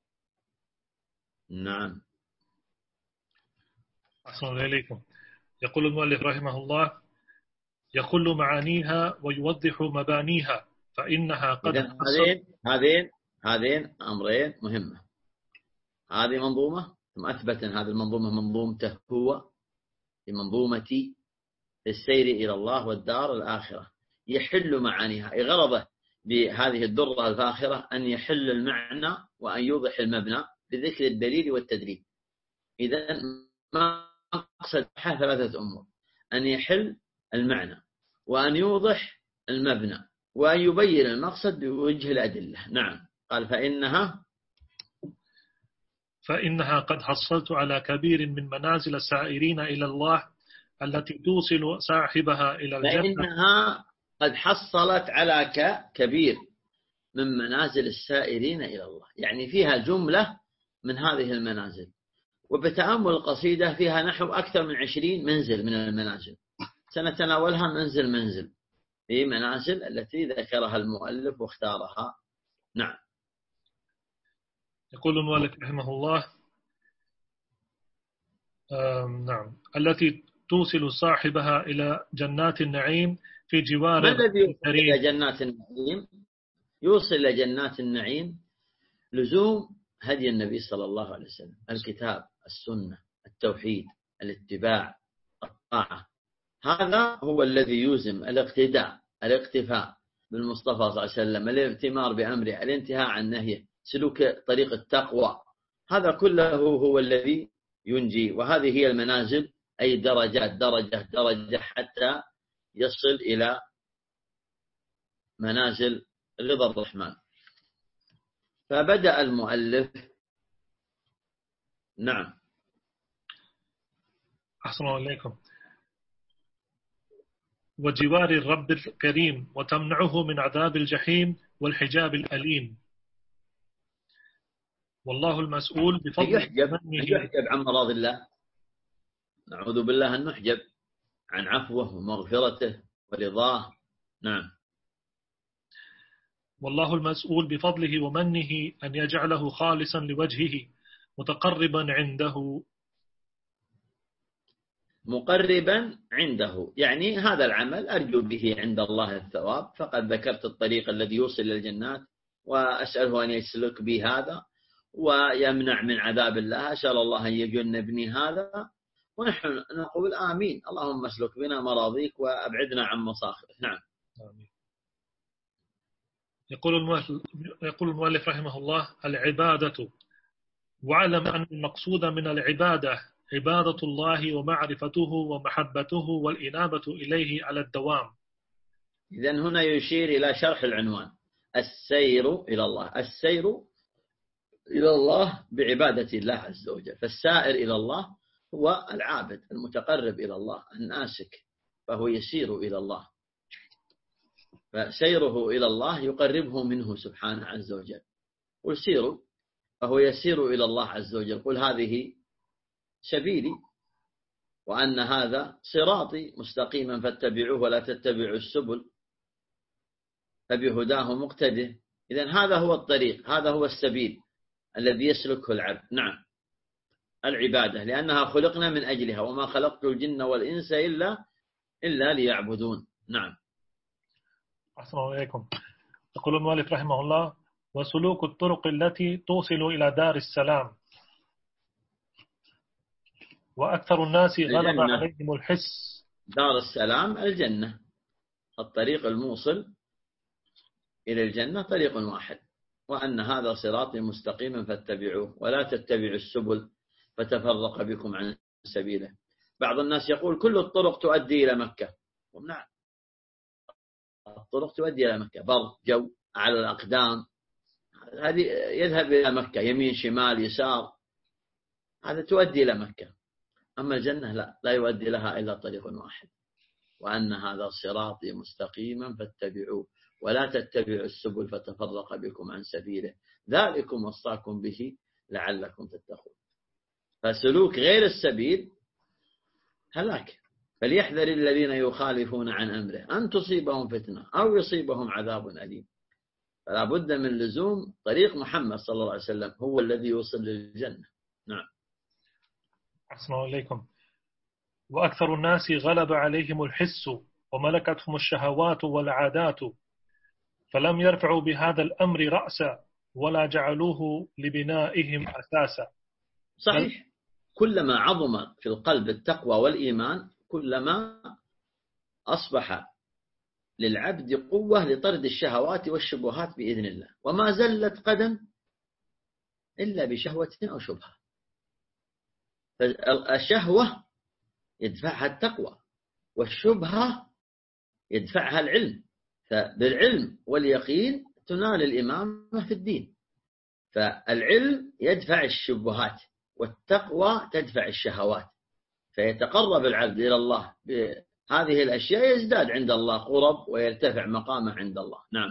نعم.
أحسن إليكم. يقول المؤلف رحمه الله: يقل معانيها ويوضح مبانيها، فإنها قد
هذين أمرين مهمة. هذه منظومة، ثم أثبت أن هذه المنظومة منظومته هو بمنظومتي السير إلى الله والدار الآخرة، يحل معانيها. غرضه بهذه الدرة الفاخرة أن يحل المعنى وأن يوضح المبنى بذكر الدليل والتدريب. إذا ما أقصد 3 أمور: أن يحل المعنى، وأن يوضح المبنى، وأن يبين المقصد بوجه الأدلة. نعم. قال
فإنها قد حصلت على كبير من منازل السائرين إلى الله التي توصل صاحبها إلى الجنة.
فإنها قد حصلت على كبير من منازل السائرين إلى الله، يعني فيها جملة من هذه المنازل. وبتأمل القصيدة فيها نحو أكثر من 20 منزل من المنازل، سنتناولها منزل منزل في منازل التي ذكرها المؤلف واختارها. نعم.
يقول المؤلف رحمه الله نعم التي توصل صاحبها إلى جنات النعيم في جوار
ما الذي يوصل
الكريم.
إلى جنات النعيم؟ يوصل إلى جنات النعيم لزوم هدي النبي صلى الله عليه وسلم، الكتاب، السنة، التوحيد، الاتباع، الطاعة. هذا هو الذي يوزم الاقتفاء بالمصطفى صلى الله عليه وسلم، الائتمار بأمره، الانتهاء عن نهيه، سلوك طريق التقوى. هذا كله هو الذي ينجي. وهذه هي المنازل، أي درجات، درجة درجة، حتى يصل إلى منازل رضا الرحمن. فبدأ المؤلف. نعم.
أحسن الله إليكم. وجوار الرب الكريم وتمنعه من عذاب الجحيم والحجاب الأليم. والله المسؤول بفضل
يحجب عن مراض الله. نعوذ بالله أن نحجب عن عفوه ومغفرته ورضاه. نعم.
والله المسؤول بفضله ومنه أن يجعله خالصا لوجهه متقربا عنده.
مقربا عنده، يعني هذا العمل أرجو به عند الله الثواب، فقد ذكرت الطريق الذي يوصل إلى الجنات، وأسأله أن يسلك بي هذا ويمنع من عذاب الله. أسأل الله أن يجنبني هذا، ونحن نقول آمين، اللهم اسلك بنا مراضيك وأبعدنا عن مصاخبك. نعم.
آمين. يقول المؤلف رحمه الله: العبادة. واعلم أن المقصود من العبادة عبادة الله ومعرفته ومحبته والإنابة إليه على الدوام.
إذن هنا يشير إلى شرح العنوان: السير إلى الله. السير إلى الله بعبادة الله عز وجل. فالسائر إلى الله هو العابد المتقرب إلى الله الناسك، فهو يسير إلى الله، فسيره إلى الله يقربه منه سبحانه عز وجل. والسير فهو يسير إلى الله عز وجل. قل هذه سبيلي وأن هذا صراطي مستقيما فاتبعوه ولا تتبعوا السبل فبهداه مقتده. إذن هذا هو الطريق، هذا هو السبيل الذي يسلكه العبد. نعم. العبادة، لأنها خلقنا من أجلها، وما خلقت الجن والإنس إلا ليعبدون. نعم.
أحسن الله إليكم. يقول المؤلف رحمه الله: وسلوك الطرق التي توصل إلى دار السلام. وأكثر الناس غلب عليهم الحس.
دار السلام الجنة. الطريق الموصل إلى الجنة طريق واحد، وأن هذا صراطي مستقيما فاتبعوه ولا تتبعوا السبل فتفرق بكم عن سبيله. بعض الناس يقول كل الطرق تؤدي إلى مكة. نعم، الطرق تؤدي إلى مكة، بر جو على الأقدام، هذه يذهب إلى مكة، يمين شمال يسار، هذا تؤدي إلى مكة. أما الجنة لا يؤدي لها إلا طريق واحد، وأن هذا صراطي مستقيما فاتبعوه ولا تتبعوا السبل فتفرق بكم عن سبيله ذلكم وصاكم به لعلكم تتقون. فسلوك غير السبيل هلاك. فليحذر الذين يخالفون عن أمره أن تصيبهم فتنة أو يصيبهم عذاب أليم. فلا بد من لزوم طريق محمد صلى الله عليه وسلم، هو الذي يوصل للجنة. نعم.
أحسن الله إليكم. وأكثر الناس غلب عليهم الحس وملكتهم الشهوات والعادات، فلم يرفعوا بهذا الأمر رأسا ولا جعلوه لبنائهم أساسا.
صحيح. كلما عظم في القلب التقوى والإيمان كلما أصبح للعبد قوة لطرد الشهوات والشبهات بإذن الله، وما زلت قدم إلا بشهوة أو شبهة. فالشهوة يدفعها التقوى، والشبهة يدفعها العلم، فبالعلم واليقين تنال الإمامة في الدين. فالعلم يدفع الشبهات والتقوى تدفع الشهوات، فيتقرب العبد إلى الله بهذه الأشياء يزداد عند الله قرب ويرتفع مقامه عند الله. نعم.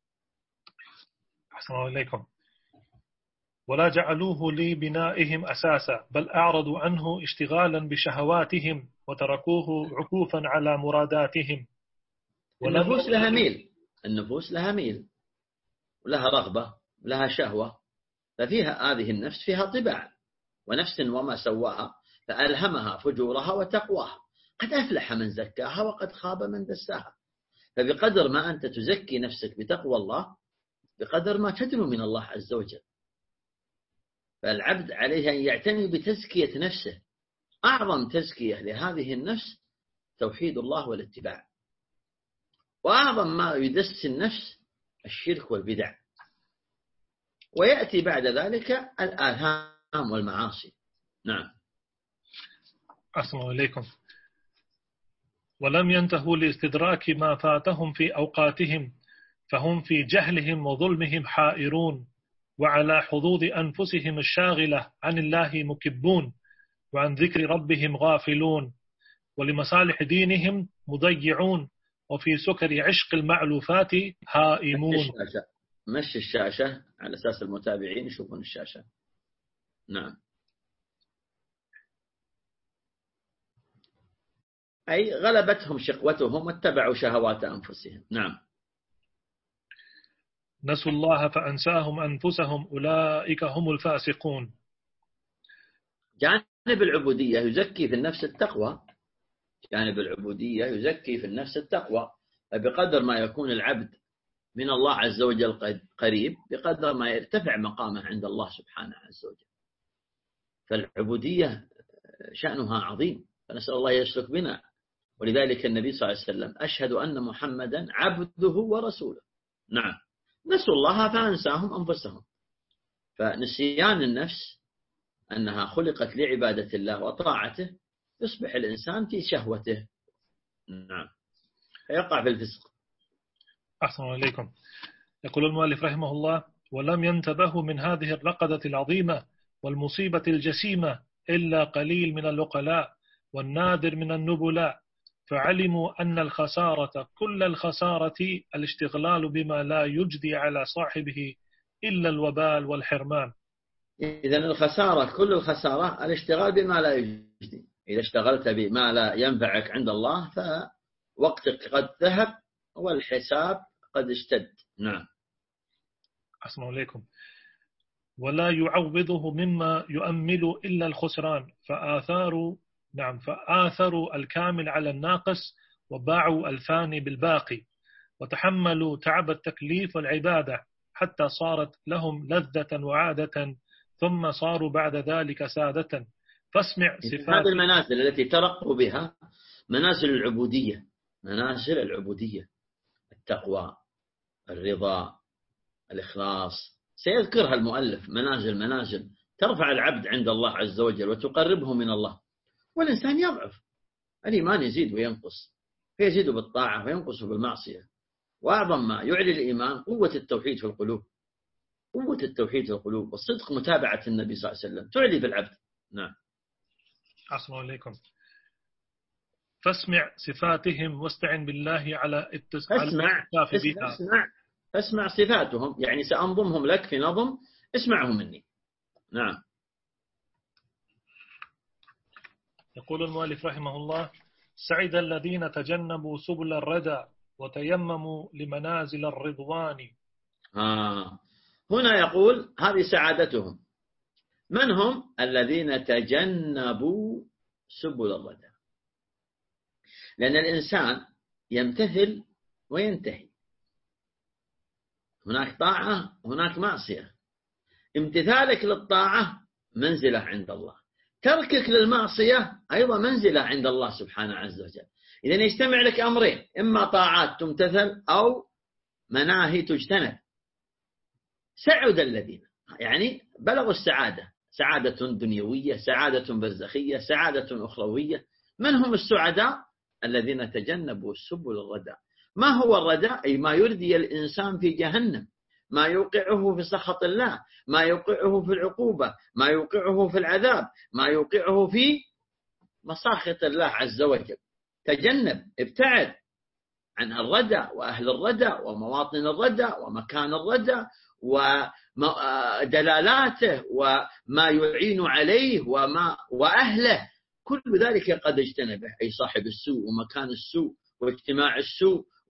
أحسن الله إليكم. ولا جعلوه لبنائهم أساسا بل أعرضوا عنه اشتغالا بشهواتهم وتركوه عكوفا على مراداتهم.
النفوس لها ميل، النفوس لها ميل ولها رغبة ولها شهوة، ففيها هذه النفس فيها طباع، ونفس وما سواها فألهمها فجورها وتقواها، قد أفلح من زكاها وقد خاب من دساها. فبقدر ما أنت تزكي نفسك بتقوى الله بقدر ما تدنو من الله عز وجل. فالعبد عليه أن يعتني بتزكية نفسه، أعظم تزكية لهذه النفس توحيد الله والاتباع، وأعظم ما يدس النفس الشرك والبدع، ويأتي بعد ذلك الآثام والمعاصي. نعم.
أحسن إليكم. ولم ينتهوا لاستدراك ما فاتهم في أوقاتهم، فهم في جهلهم وظلمهم حائرون، وعلى حظوظ أنفسهم الشاغلة عن الله مكبون، وعن ذكر ربهم غافلون، ولمصالح دينهم مضيعون، وفي سكر عشق المعلوفات هائمون.
مش الشاشة على أساس المتابعين يشوفون الشاشة. نعم. أي غلبتهم شقوتهم واتبعوا شهوات أنفسهم. نعم.
نسوا الله فأنساهم أنفسهم أولئك هم الفاسقون.
جانب العبودية يزكي في النفس التقوى، جانب العبودية يزكي في النفس التقوى، فبقدر ما يكون العبد من الله عز وجل قريب بقدر ما يرتفع مقامه عند الله سبحانه عز وجل. فالعبودية شأنها عظيم، فنسأل الله يسلك بنا. ولذلك النبي صلى الله عليه وسلم أشهد أن محمدا عبده ورسوله. نعم. نسوا الله فأنساهم أنفسهم. فنسيان النفس أنها خلقت لعبادة الله وطاعته يصبح الإنسان في شهوته. نعم. فيقع في الفسق.
أحسن إليكم. يقول المؤلف رحمه الله: ولم ينتبهوا من هذه الرقدة العظيمة والمصيبة الجسيمة إلا قليل من العقلاء والنادر من النبلاء، فعلموا أن الخسارة كل الخسارة الاشتغلال بما لا يجدي على صاحبه إلا الوبال والحرمان.
إذن الخسارة كل الخسارة الاشتغال بما لا يجدي. إذا اشتغلت بما لا ينفعك عند الله فوقتك قد ذهب والحساب قد اشتد. نعم.
أحسن إليكم. ولا يعوضه مما يؤمل إلا الخسران، فآثروا الكامل على الناقص، وباعوا الفاني بالباقي، وتحملوا تعب التكليف والعبادة حتى صارت لهم لذة وعادة، ثم صاروا بعد ذلك سادة. فاسمع صفات
هذه المنازل التي ترقوا بها منازل العبودية، منازل العبودية: التقوى، الرضا، الإخلاص. سيذكرها المؤلف منازل ترفع العبد عند الله عز وجل وتقربه من الله. والإنسان يضعف، الإيمان يزيد وينقص، فيزيد بالطاعة وينقص بالمعصية. وأعظم ما يعلي الإيمان قوة التوحيد في القلوب، قوة التوحيد في القلوب والصدق متابعة النبي صلى الله عليه وسلم تعلي بالعبد. نعم.
أحسن إليكم. فاسمع صفاتهم واستعن بالله على الاتصاف بها.
اسمع صفاتهم، يعني سأنظمهم لك في نظم، اسمعهم مني. نعم.
يقول المؤلف رحمه الله: سعد الذين تجنبوا سبل الردى وتيمموا لمنازل الرضوان.
هنا يقول هذه سعادتهم. من هم الذين تجنبوا سبل الردى؟ لأن الإنسان يمتثل وينتهي، هناك طاعة هناك معصية. امتثالك للطاعة منزلة عند الله، تركك للمعصية أيضا منزلة عند الله سبحانه عز وجل. إذن يجتمع لك أمرين: إما طاعات تمتثل أو مناهي تجتنب. سعد الذين يعني بلغوا السعادة، سعادة دنيوية، سعادة برزخية، سعادة أخروية. من هم السعداء؟ الذين تجنبوا سبل الردى. ما هو الردى؟ أي ما يردي الإنسان في جهنم، ما يوقعه في سخط الله، ما يوقعه في العقوبة، ما يوقعه في العذاب، ما يوقعه في مساخط الله عز وجل. تجنب، ابتعد عن الردى وأهل الردى ومواطن الردى ومكان الردى ودلالاته وما يعين عليه وأهله. كل ذلك قد اجتنبه، أي صاحب السوء ومكان السوء واجتماع السوء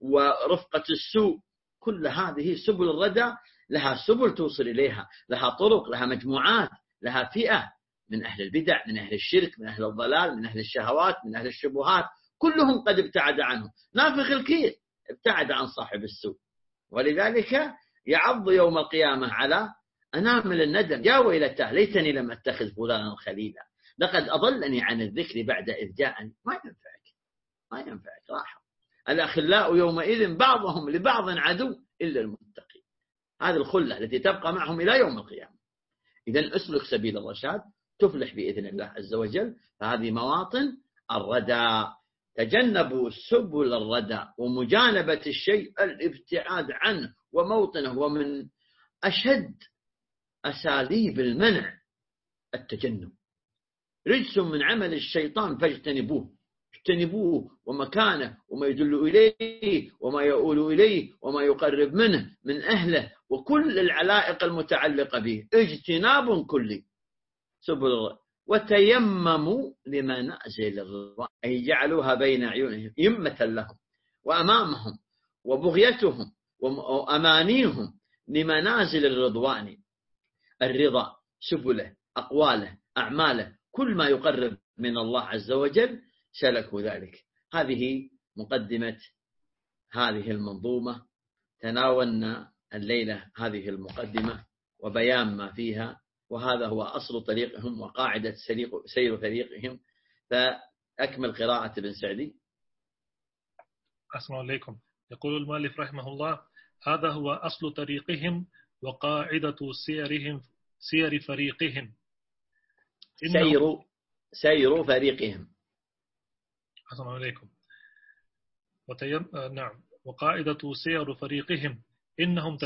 ورفقة السوء، كل هذه سبل الردى لها سبل توصل إليها، لها طرق، لها مجموعات، لها فئة من أهل البدع، من أهل الشرك، من أهل الضلال، من أهل الشهوات، من أهل الشبهات، كلهم قد ابتعد عنه. نافخ الكير ابتعد عن صاحب السوء، ولذلك يعض يوم القيامة على أنامل الندم: يا ويلتاه ليتني لم أتخذ فلانا خليلا لقد أضلني عن الذكر بعد إذ جاءني. ما ينفعك راحة. الأخلاء يومئذ بعضهم لبعض عدو إلا المتقين. هذه الخلة التي تبقى معهم إلى يوم القيامة. إذن أسلك سبيل الرشاد تفلح بإذن الله عز وجل. فهذه مواطن الردى. تجنبوا سبل الردى ومجانبة الشيء الابتعاد عنه وموطنه. ومن أشد أساليب المنع التجنب. رجس من عمل الشيطان فاجتنبوه. اجتنبوه ومكانه وما يدل إليه وما يؤول إليه وما يقرب منه من أهله وكل العلائق المتعلقة به. اجتناب كلي سبل. وتيمموا لمنازل الرضوان، أي جعلوها بين عيونهم يمة لهم وأمامهم، وبغيتهم وأمانيهم لمنازل الرضوان. الرضا سبله، أقواله، أعماله، كل ما يقرب من الله عز وجل سلكوا ذلك. هذه مقدمة هذه المنظومة. تناولنا الليلة هذه المقدمة وبيان ما فيها، وهذا هو أصل طريقهم وقاعدة سير طريقهم. فأكمل قراءة ابن سعدي.
السلام عليكم. يقول المؤلف رحمه الله: هذا هو أصل طريقهم وقاعدة سير فريقهم.
سير فريقهم.
السلام عليكم. نعم. وقاعدة سير فريقهم إنهم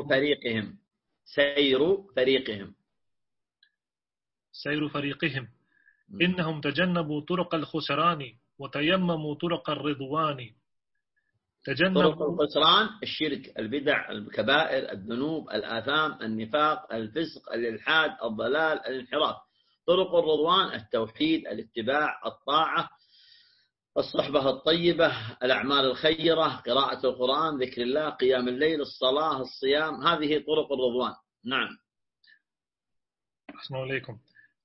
إنهم تجنبوا طرق الخسران وتيمموا طرق الرضوان.
طرق الخسران: الشرك، البدع، الكبائر، الذنوب، الآثام، النفاق، الفسق، الإلحاد، الضلال، الانحراف. طرق الرضوان: التوحيد، الاتباع، الطاعة، الصحبة الطيبة، الأعمال الخيرة، قراءة القرآن، ذكر الله، قيام الليل، الصلاة، الصيام. هذه طرق الرضوان. نعم.
السلام عليكم.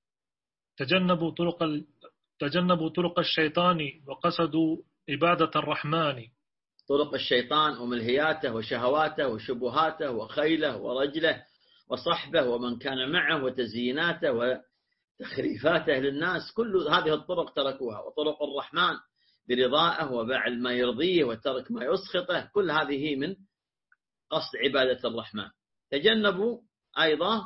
تجنبوا طرق الشيطان وقصدوا عبادة الرحمن.
طرق الشيطان وملهياته وشهواته وشبهاته وخيله ورجله وصحبه ومن كان معه وتزييناته وتخريفاته للناس، كل هذه الطرق تركوها. وطرق الرحمن برضائه وبعد ما يرضيه وترك ما يسخطه، كل هذه من قصد عبادة الرحمن. تجنبوا أيضا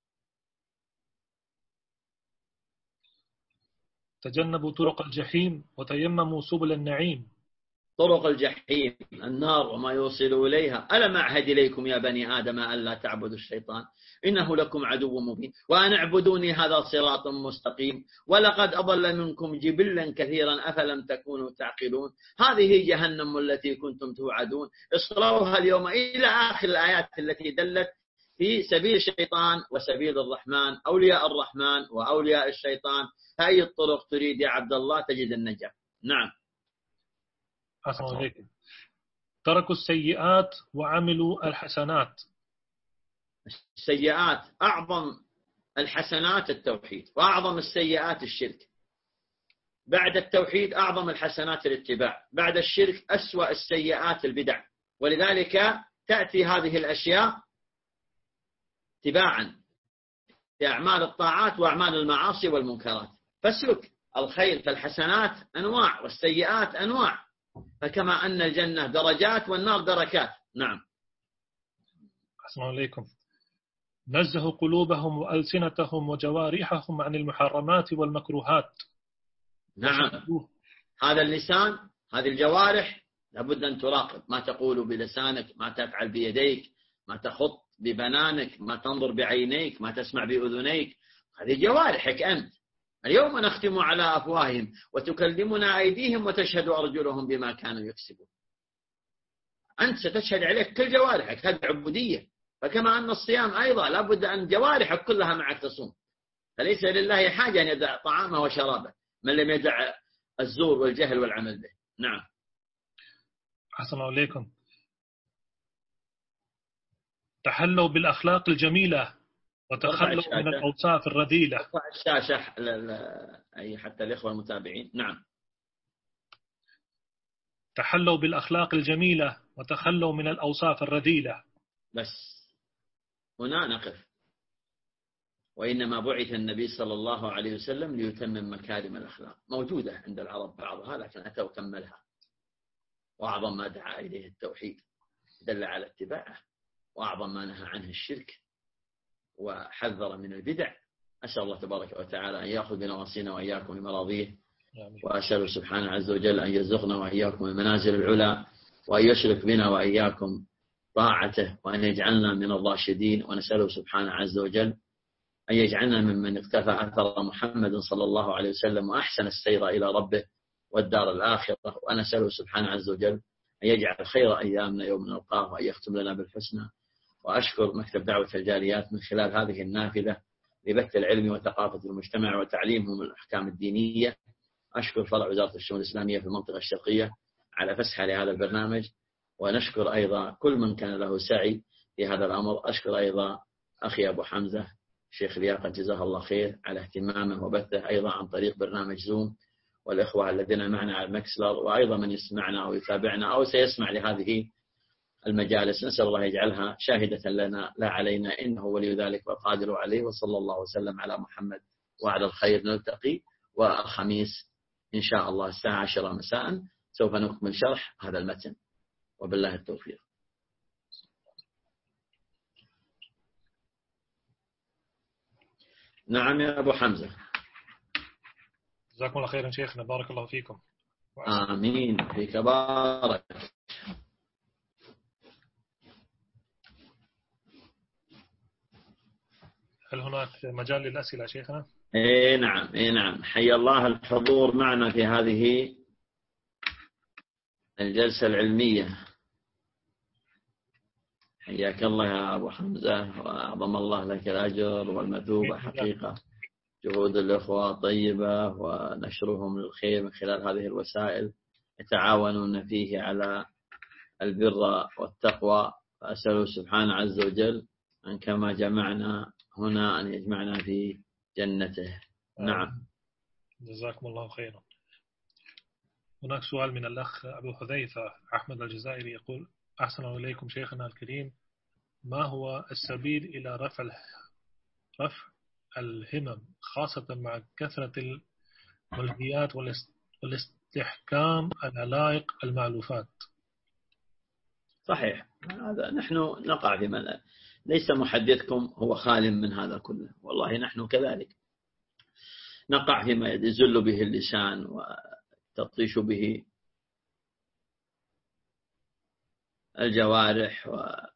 طرق الجحيم وتيمموا سبل النعيم.
طرق الجحيم النار وما يوصل إليها. ألم أعهد إليكم يا بني آدم ألا تعبدوا الشيطان إنه لكم عدو مبين وأن اعبدوني هذا صراط مستقيم ولقد أضل منكم جبلا كثيرا أفلم تكونوا تعقلون. هذه جهنم التي كنتم توعدون اصلوها اليوم، إلى آخر الآيات التي دلت في سبيل الشيطان وسبيل الرحمن، أولياء الرحمن وأولياء الشيطان. هاي الطرق تريد يا عبد الله تجد النجاة. نعم.
السلام عليكم. تركوا السيئات وعملوا الحسنات.
السيئات أعظم الحسنات التوحيد، وأعظم السيئات الشرك. بعد التوحيد أعظم الحسنات الاتباع، بعد الشرك أسوأ السيئات البدع. ولذلك تأتي هذه الأشياء تباعا في أعمال الطاعات وأعمال المعاصي والمنكرات. فاسلك الخير، فالحسنات أنواع والسيئات أنواع، فكما أن الجنة درجات والنار دركات. نعم.
السلام عليكم. نزهوا قلوبهم وألسنتهم وجوارحهم عن المحرمات والمكروهات.
نعم. هذا اللسان، هذه الجوارح لابد أن تراقب ما تقول بلسانك، ما تفعل بيديك، ما تخط ببنانك، ما تنظر بعينيك، ما تسمع بأذنيك. هذه جوارحك أنت. اليوم نختم على أفواههم وتكلمنا أيديهم وتشهد أرجلهم بما كانوا يكسبون. أنت ستشهد عليك كل جوارحك، هذه عبودية. فكما أن الصيام أيضا لابد أن جوارحك كلها معك تصوم، فليس لله حاجة أن يدع طعامه وشرابه من لم يدع الزور والجهل والعمل به. نعم.
أحسن الله إليكم. تحلوا بالأخلاق الجميلة وتخلوا من الأوصاف الرذيلة.
ارفع الشاشة أي حتى الإخوة المتابعين. نعم.
تحلوا بالأخلاق الجميلة وتخلوا من الأوصاف الرذيلة.
بس هنا نقف. وإنما بعث النبي صلى الله عليه وسلم ليتمم مكارم الأخلاق، موجودة عند العرب بعضها لكن أتى وكملها. وأعظم ما دعا إليه التوحيد دل على اتباعه، وأعظم ما نهى عنه الشرك وحذر من البدع. أسأل الله تبارك وتعالى أن يأخذ بنواصينا وإياكم لمراضيه، وأسأل سبحانه عز وجل أن يرزقنا وإياكم المنازل العلى، وأن يشرك بنا وإياكم طاعته، وأن يجعلنا من الراشدين. ونسأله سبحانه عز وجل أن يجعلنا ممن اقتفى أثر محمد صلى الله عليه وسلم وأحسن السير إلى ربه والدار الآخرة. ونسأله سبحانه عز وجل أن يجعل خير أيامنا يوم نلقاه، وأن يختم لنا بالحسنى. وأشكر مكتب دعوة الجاليات من خلال هذه النافذة لبث العلم وثقافة المجتمع وتعليمهم الأحكام الدينية. أشكر فرع وزارة الشؤون الإسلامية في المنطقة الشرقية على فسحة لهذا البرنامج. ونشكر أيضا كل من كان له سعي في هذا الأمر. أشكر أيضا أخي أبو حمزة شيخ لياقة جزاه الله خير على اهتمامه وبثه أيضا عن طريق برنامج زوم، والإخوة الذين معنا على المكسلر، وأيضا من يسمعنا أو يتابعنا أو سيسمع لهذه المجالس. نسأل الله يجعلها شاهدة لنا لا علينا، إنه ولي ذلك والقادر عليه. وصلى الله وسلم على محمد وعلى الخير. نلتقي والخميس إن شاء الله الساعة 10 مساء سوف نكمل شرح هذا المتن، وبالله التوفيق. نعم يا أبو حمزة.
جزاكم الله خيرا شيخنا، بارك الله فيكم.
آمين فيك بارك.
هل هناك مجال للأسئلة شيخنا؟
إيه نعم. حي الله الحضور معنا في هذه الجلسة العلمية. حياك الله يا أبو حمزة، وأعظم الله لك الأجر والمثوبة. حقيقة جهود الأخوة طيبة، ونشرهم للخير من خلال هذه الوسائل يتعاونون فيه على البر والتقوى. فأسأله سبحانه عز وجل أن كما جمعنا هنا أن يجمعنا في جنته. نعم.
جزاكم الله خيرا. هناك سؤال من الأخ أبو حذيفة أحمد الجزائري يقول: أحسن إليكم شيخنا الكريم، ما هو السبيل إلى رفع الهمم خاصة مع كثرة الملهيات والاستحكام العلائق المألوفات؟
صحيح، هذا نحن نقع في من ليس محدثكم هو خال من هذا كله، والله نحن كذلك نقع فيما يزل به اللسان وتطيش به الجوارح،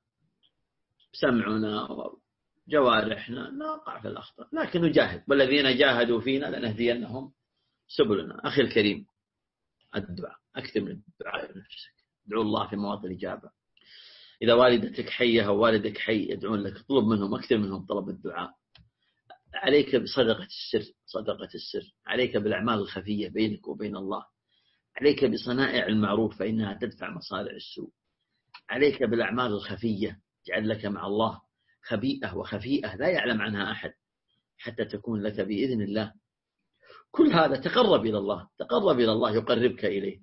وسمعنا وجوارحنا نقع في الأخطاء، لكن نجاهد، والذين جاهدوا فينا لنهدينهم سبلنا. أخي الكريم، الدعاء، أكثر من الدعاء لنفسك، ادعو الله في مواطن الإجابة. إذا والدتك حية أو والدك حي يدعون لك، اطلب منهم، أكثر منهم طلب الدعاء. عليك بصدقة السر، عليك بالأعمال الخفية بينك وبين الله، عليك بصنائع المعروف فإنها تدفع مصارع السوء، عليك بالأعمال الخفية جعل لك مع الله خبيئة وخفيئة لا يعلم عنها أحد، حتى تكون لك بإذن الله. كل هذا تقرب إلى الله يقربك إليه.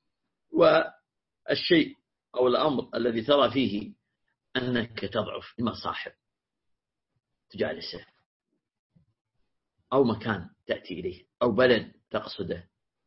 والشيء أو الأمر الذي ترى فيه أنك تضعف، إما صاحب تجالسه، أو مكان تأتي إليه، أو بلد تقصده،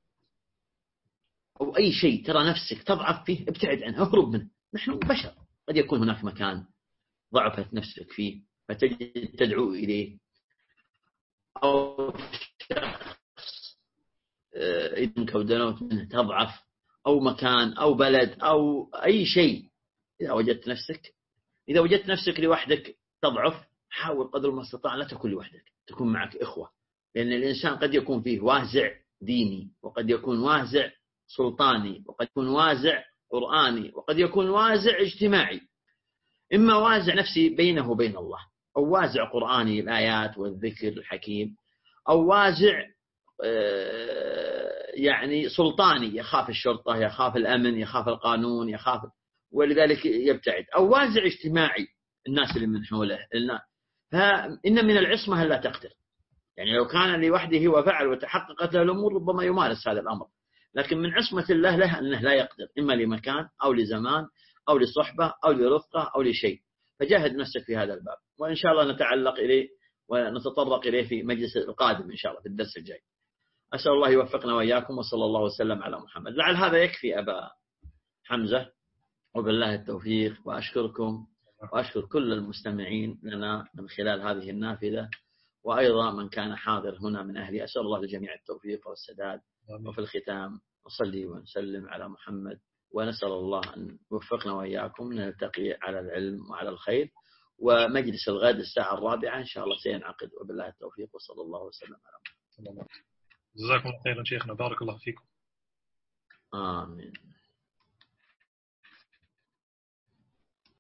أو أي شيء ترى نفسك تضعف فيه، ابتعد عنه، اهرب منه. نحن بشر، قد يكون هناك مكان ضعفت نفسك فيه فتدعو إليه، أو شخص إذنك ودنوت منه تضعف، أو مكان أو بلد أو أي شيء. إذا وجدت نفسك لوحدك تضعف، حاول قدر ما استطاع لا تكون لوحدك، تكون معك إخوة، لأن الإنسان قد يكون فيه وازع ديني، وقد يكون وازع سلطاني، وقد يكون وازع قرآني، وقد يكون وازع اجتماعي. إما وازع نفسي بينه وبين الله، أو وازع قرآني الآيات والذكر الحكيم، أو وازع يعني سلطاني، يخاف الشرطة، يخاف الأمن، يخاف القانون، يخاف، ولذلك يبتعد. أو وازع اجتماعي، الناس اللي من حوله. فإن من العصمة أن لا تقتل. يعني لو كان لوحده وفعل وتحققت له الأمور ربما يمارس هذا الأمر، لكن من عصمة الله له أنه لا يقدر، إما لمكان أو لزمان أو لصحبة أو لرفقة أو لشيء. فجاهد نفسك في هذا الباب، وإن شاء الله نتعلق إليه ونتطرق إليه في مجلس القادم إن شاء الله في الدرس الجاي. أسأل الله يوفقنا وإياكم، وصلى الله وسلم على محمد. لعل هذا يكفي أبا حمزة، وبالله التوفيق. وأشكركم وأشكر كل المستمعين لنا من خلال هذه النافذة، وأيضا من كان حاضر هنا من أهلي. أسأل الله للجميع التوفيق والسداد. وفي الختام نصلي ونسلم على محمد، ونسأل الله أن يوفقنا وإياكم نلتقي على العلم وعلى الخير. ومجلس الغد الساعة 4 إن شاء الله سينعقد، وبالله التوفيق، وصلى الله وسلم على محمد.
جزاكم الله خيرا شيخنا، بارك الله فيكم.
آمين.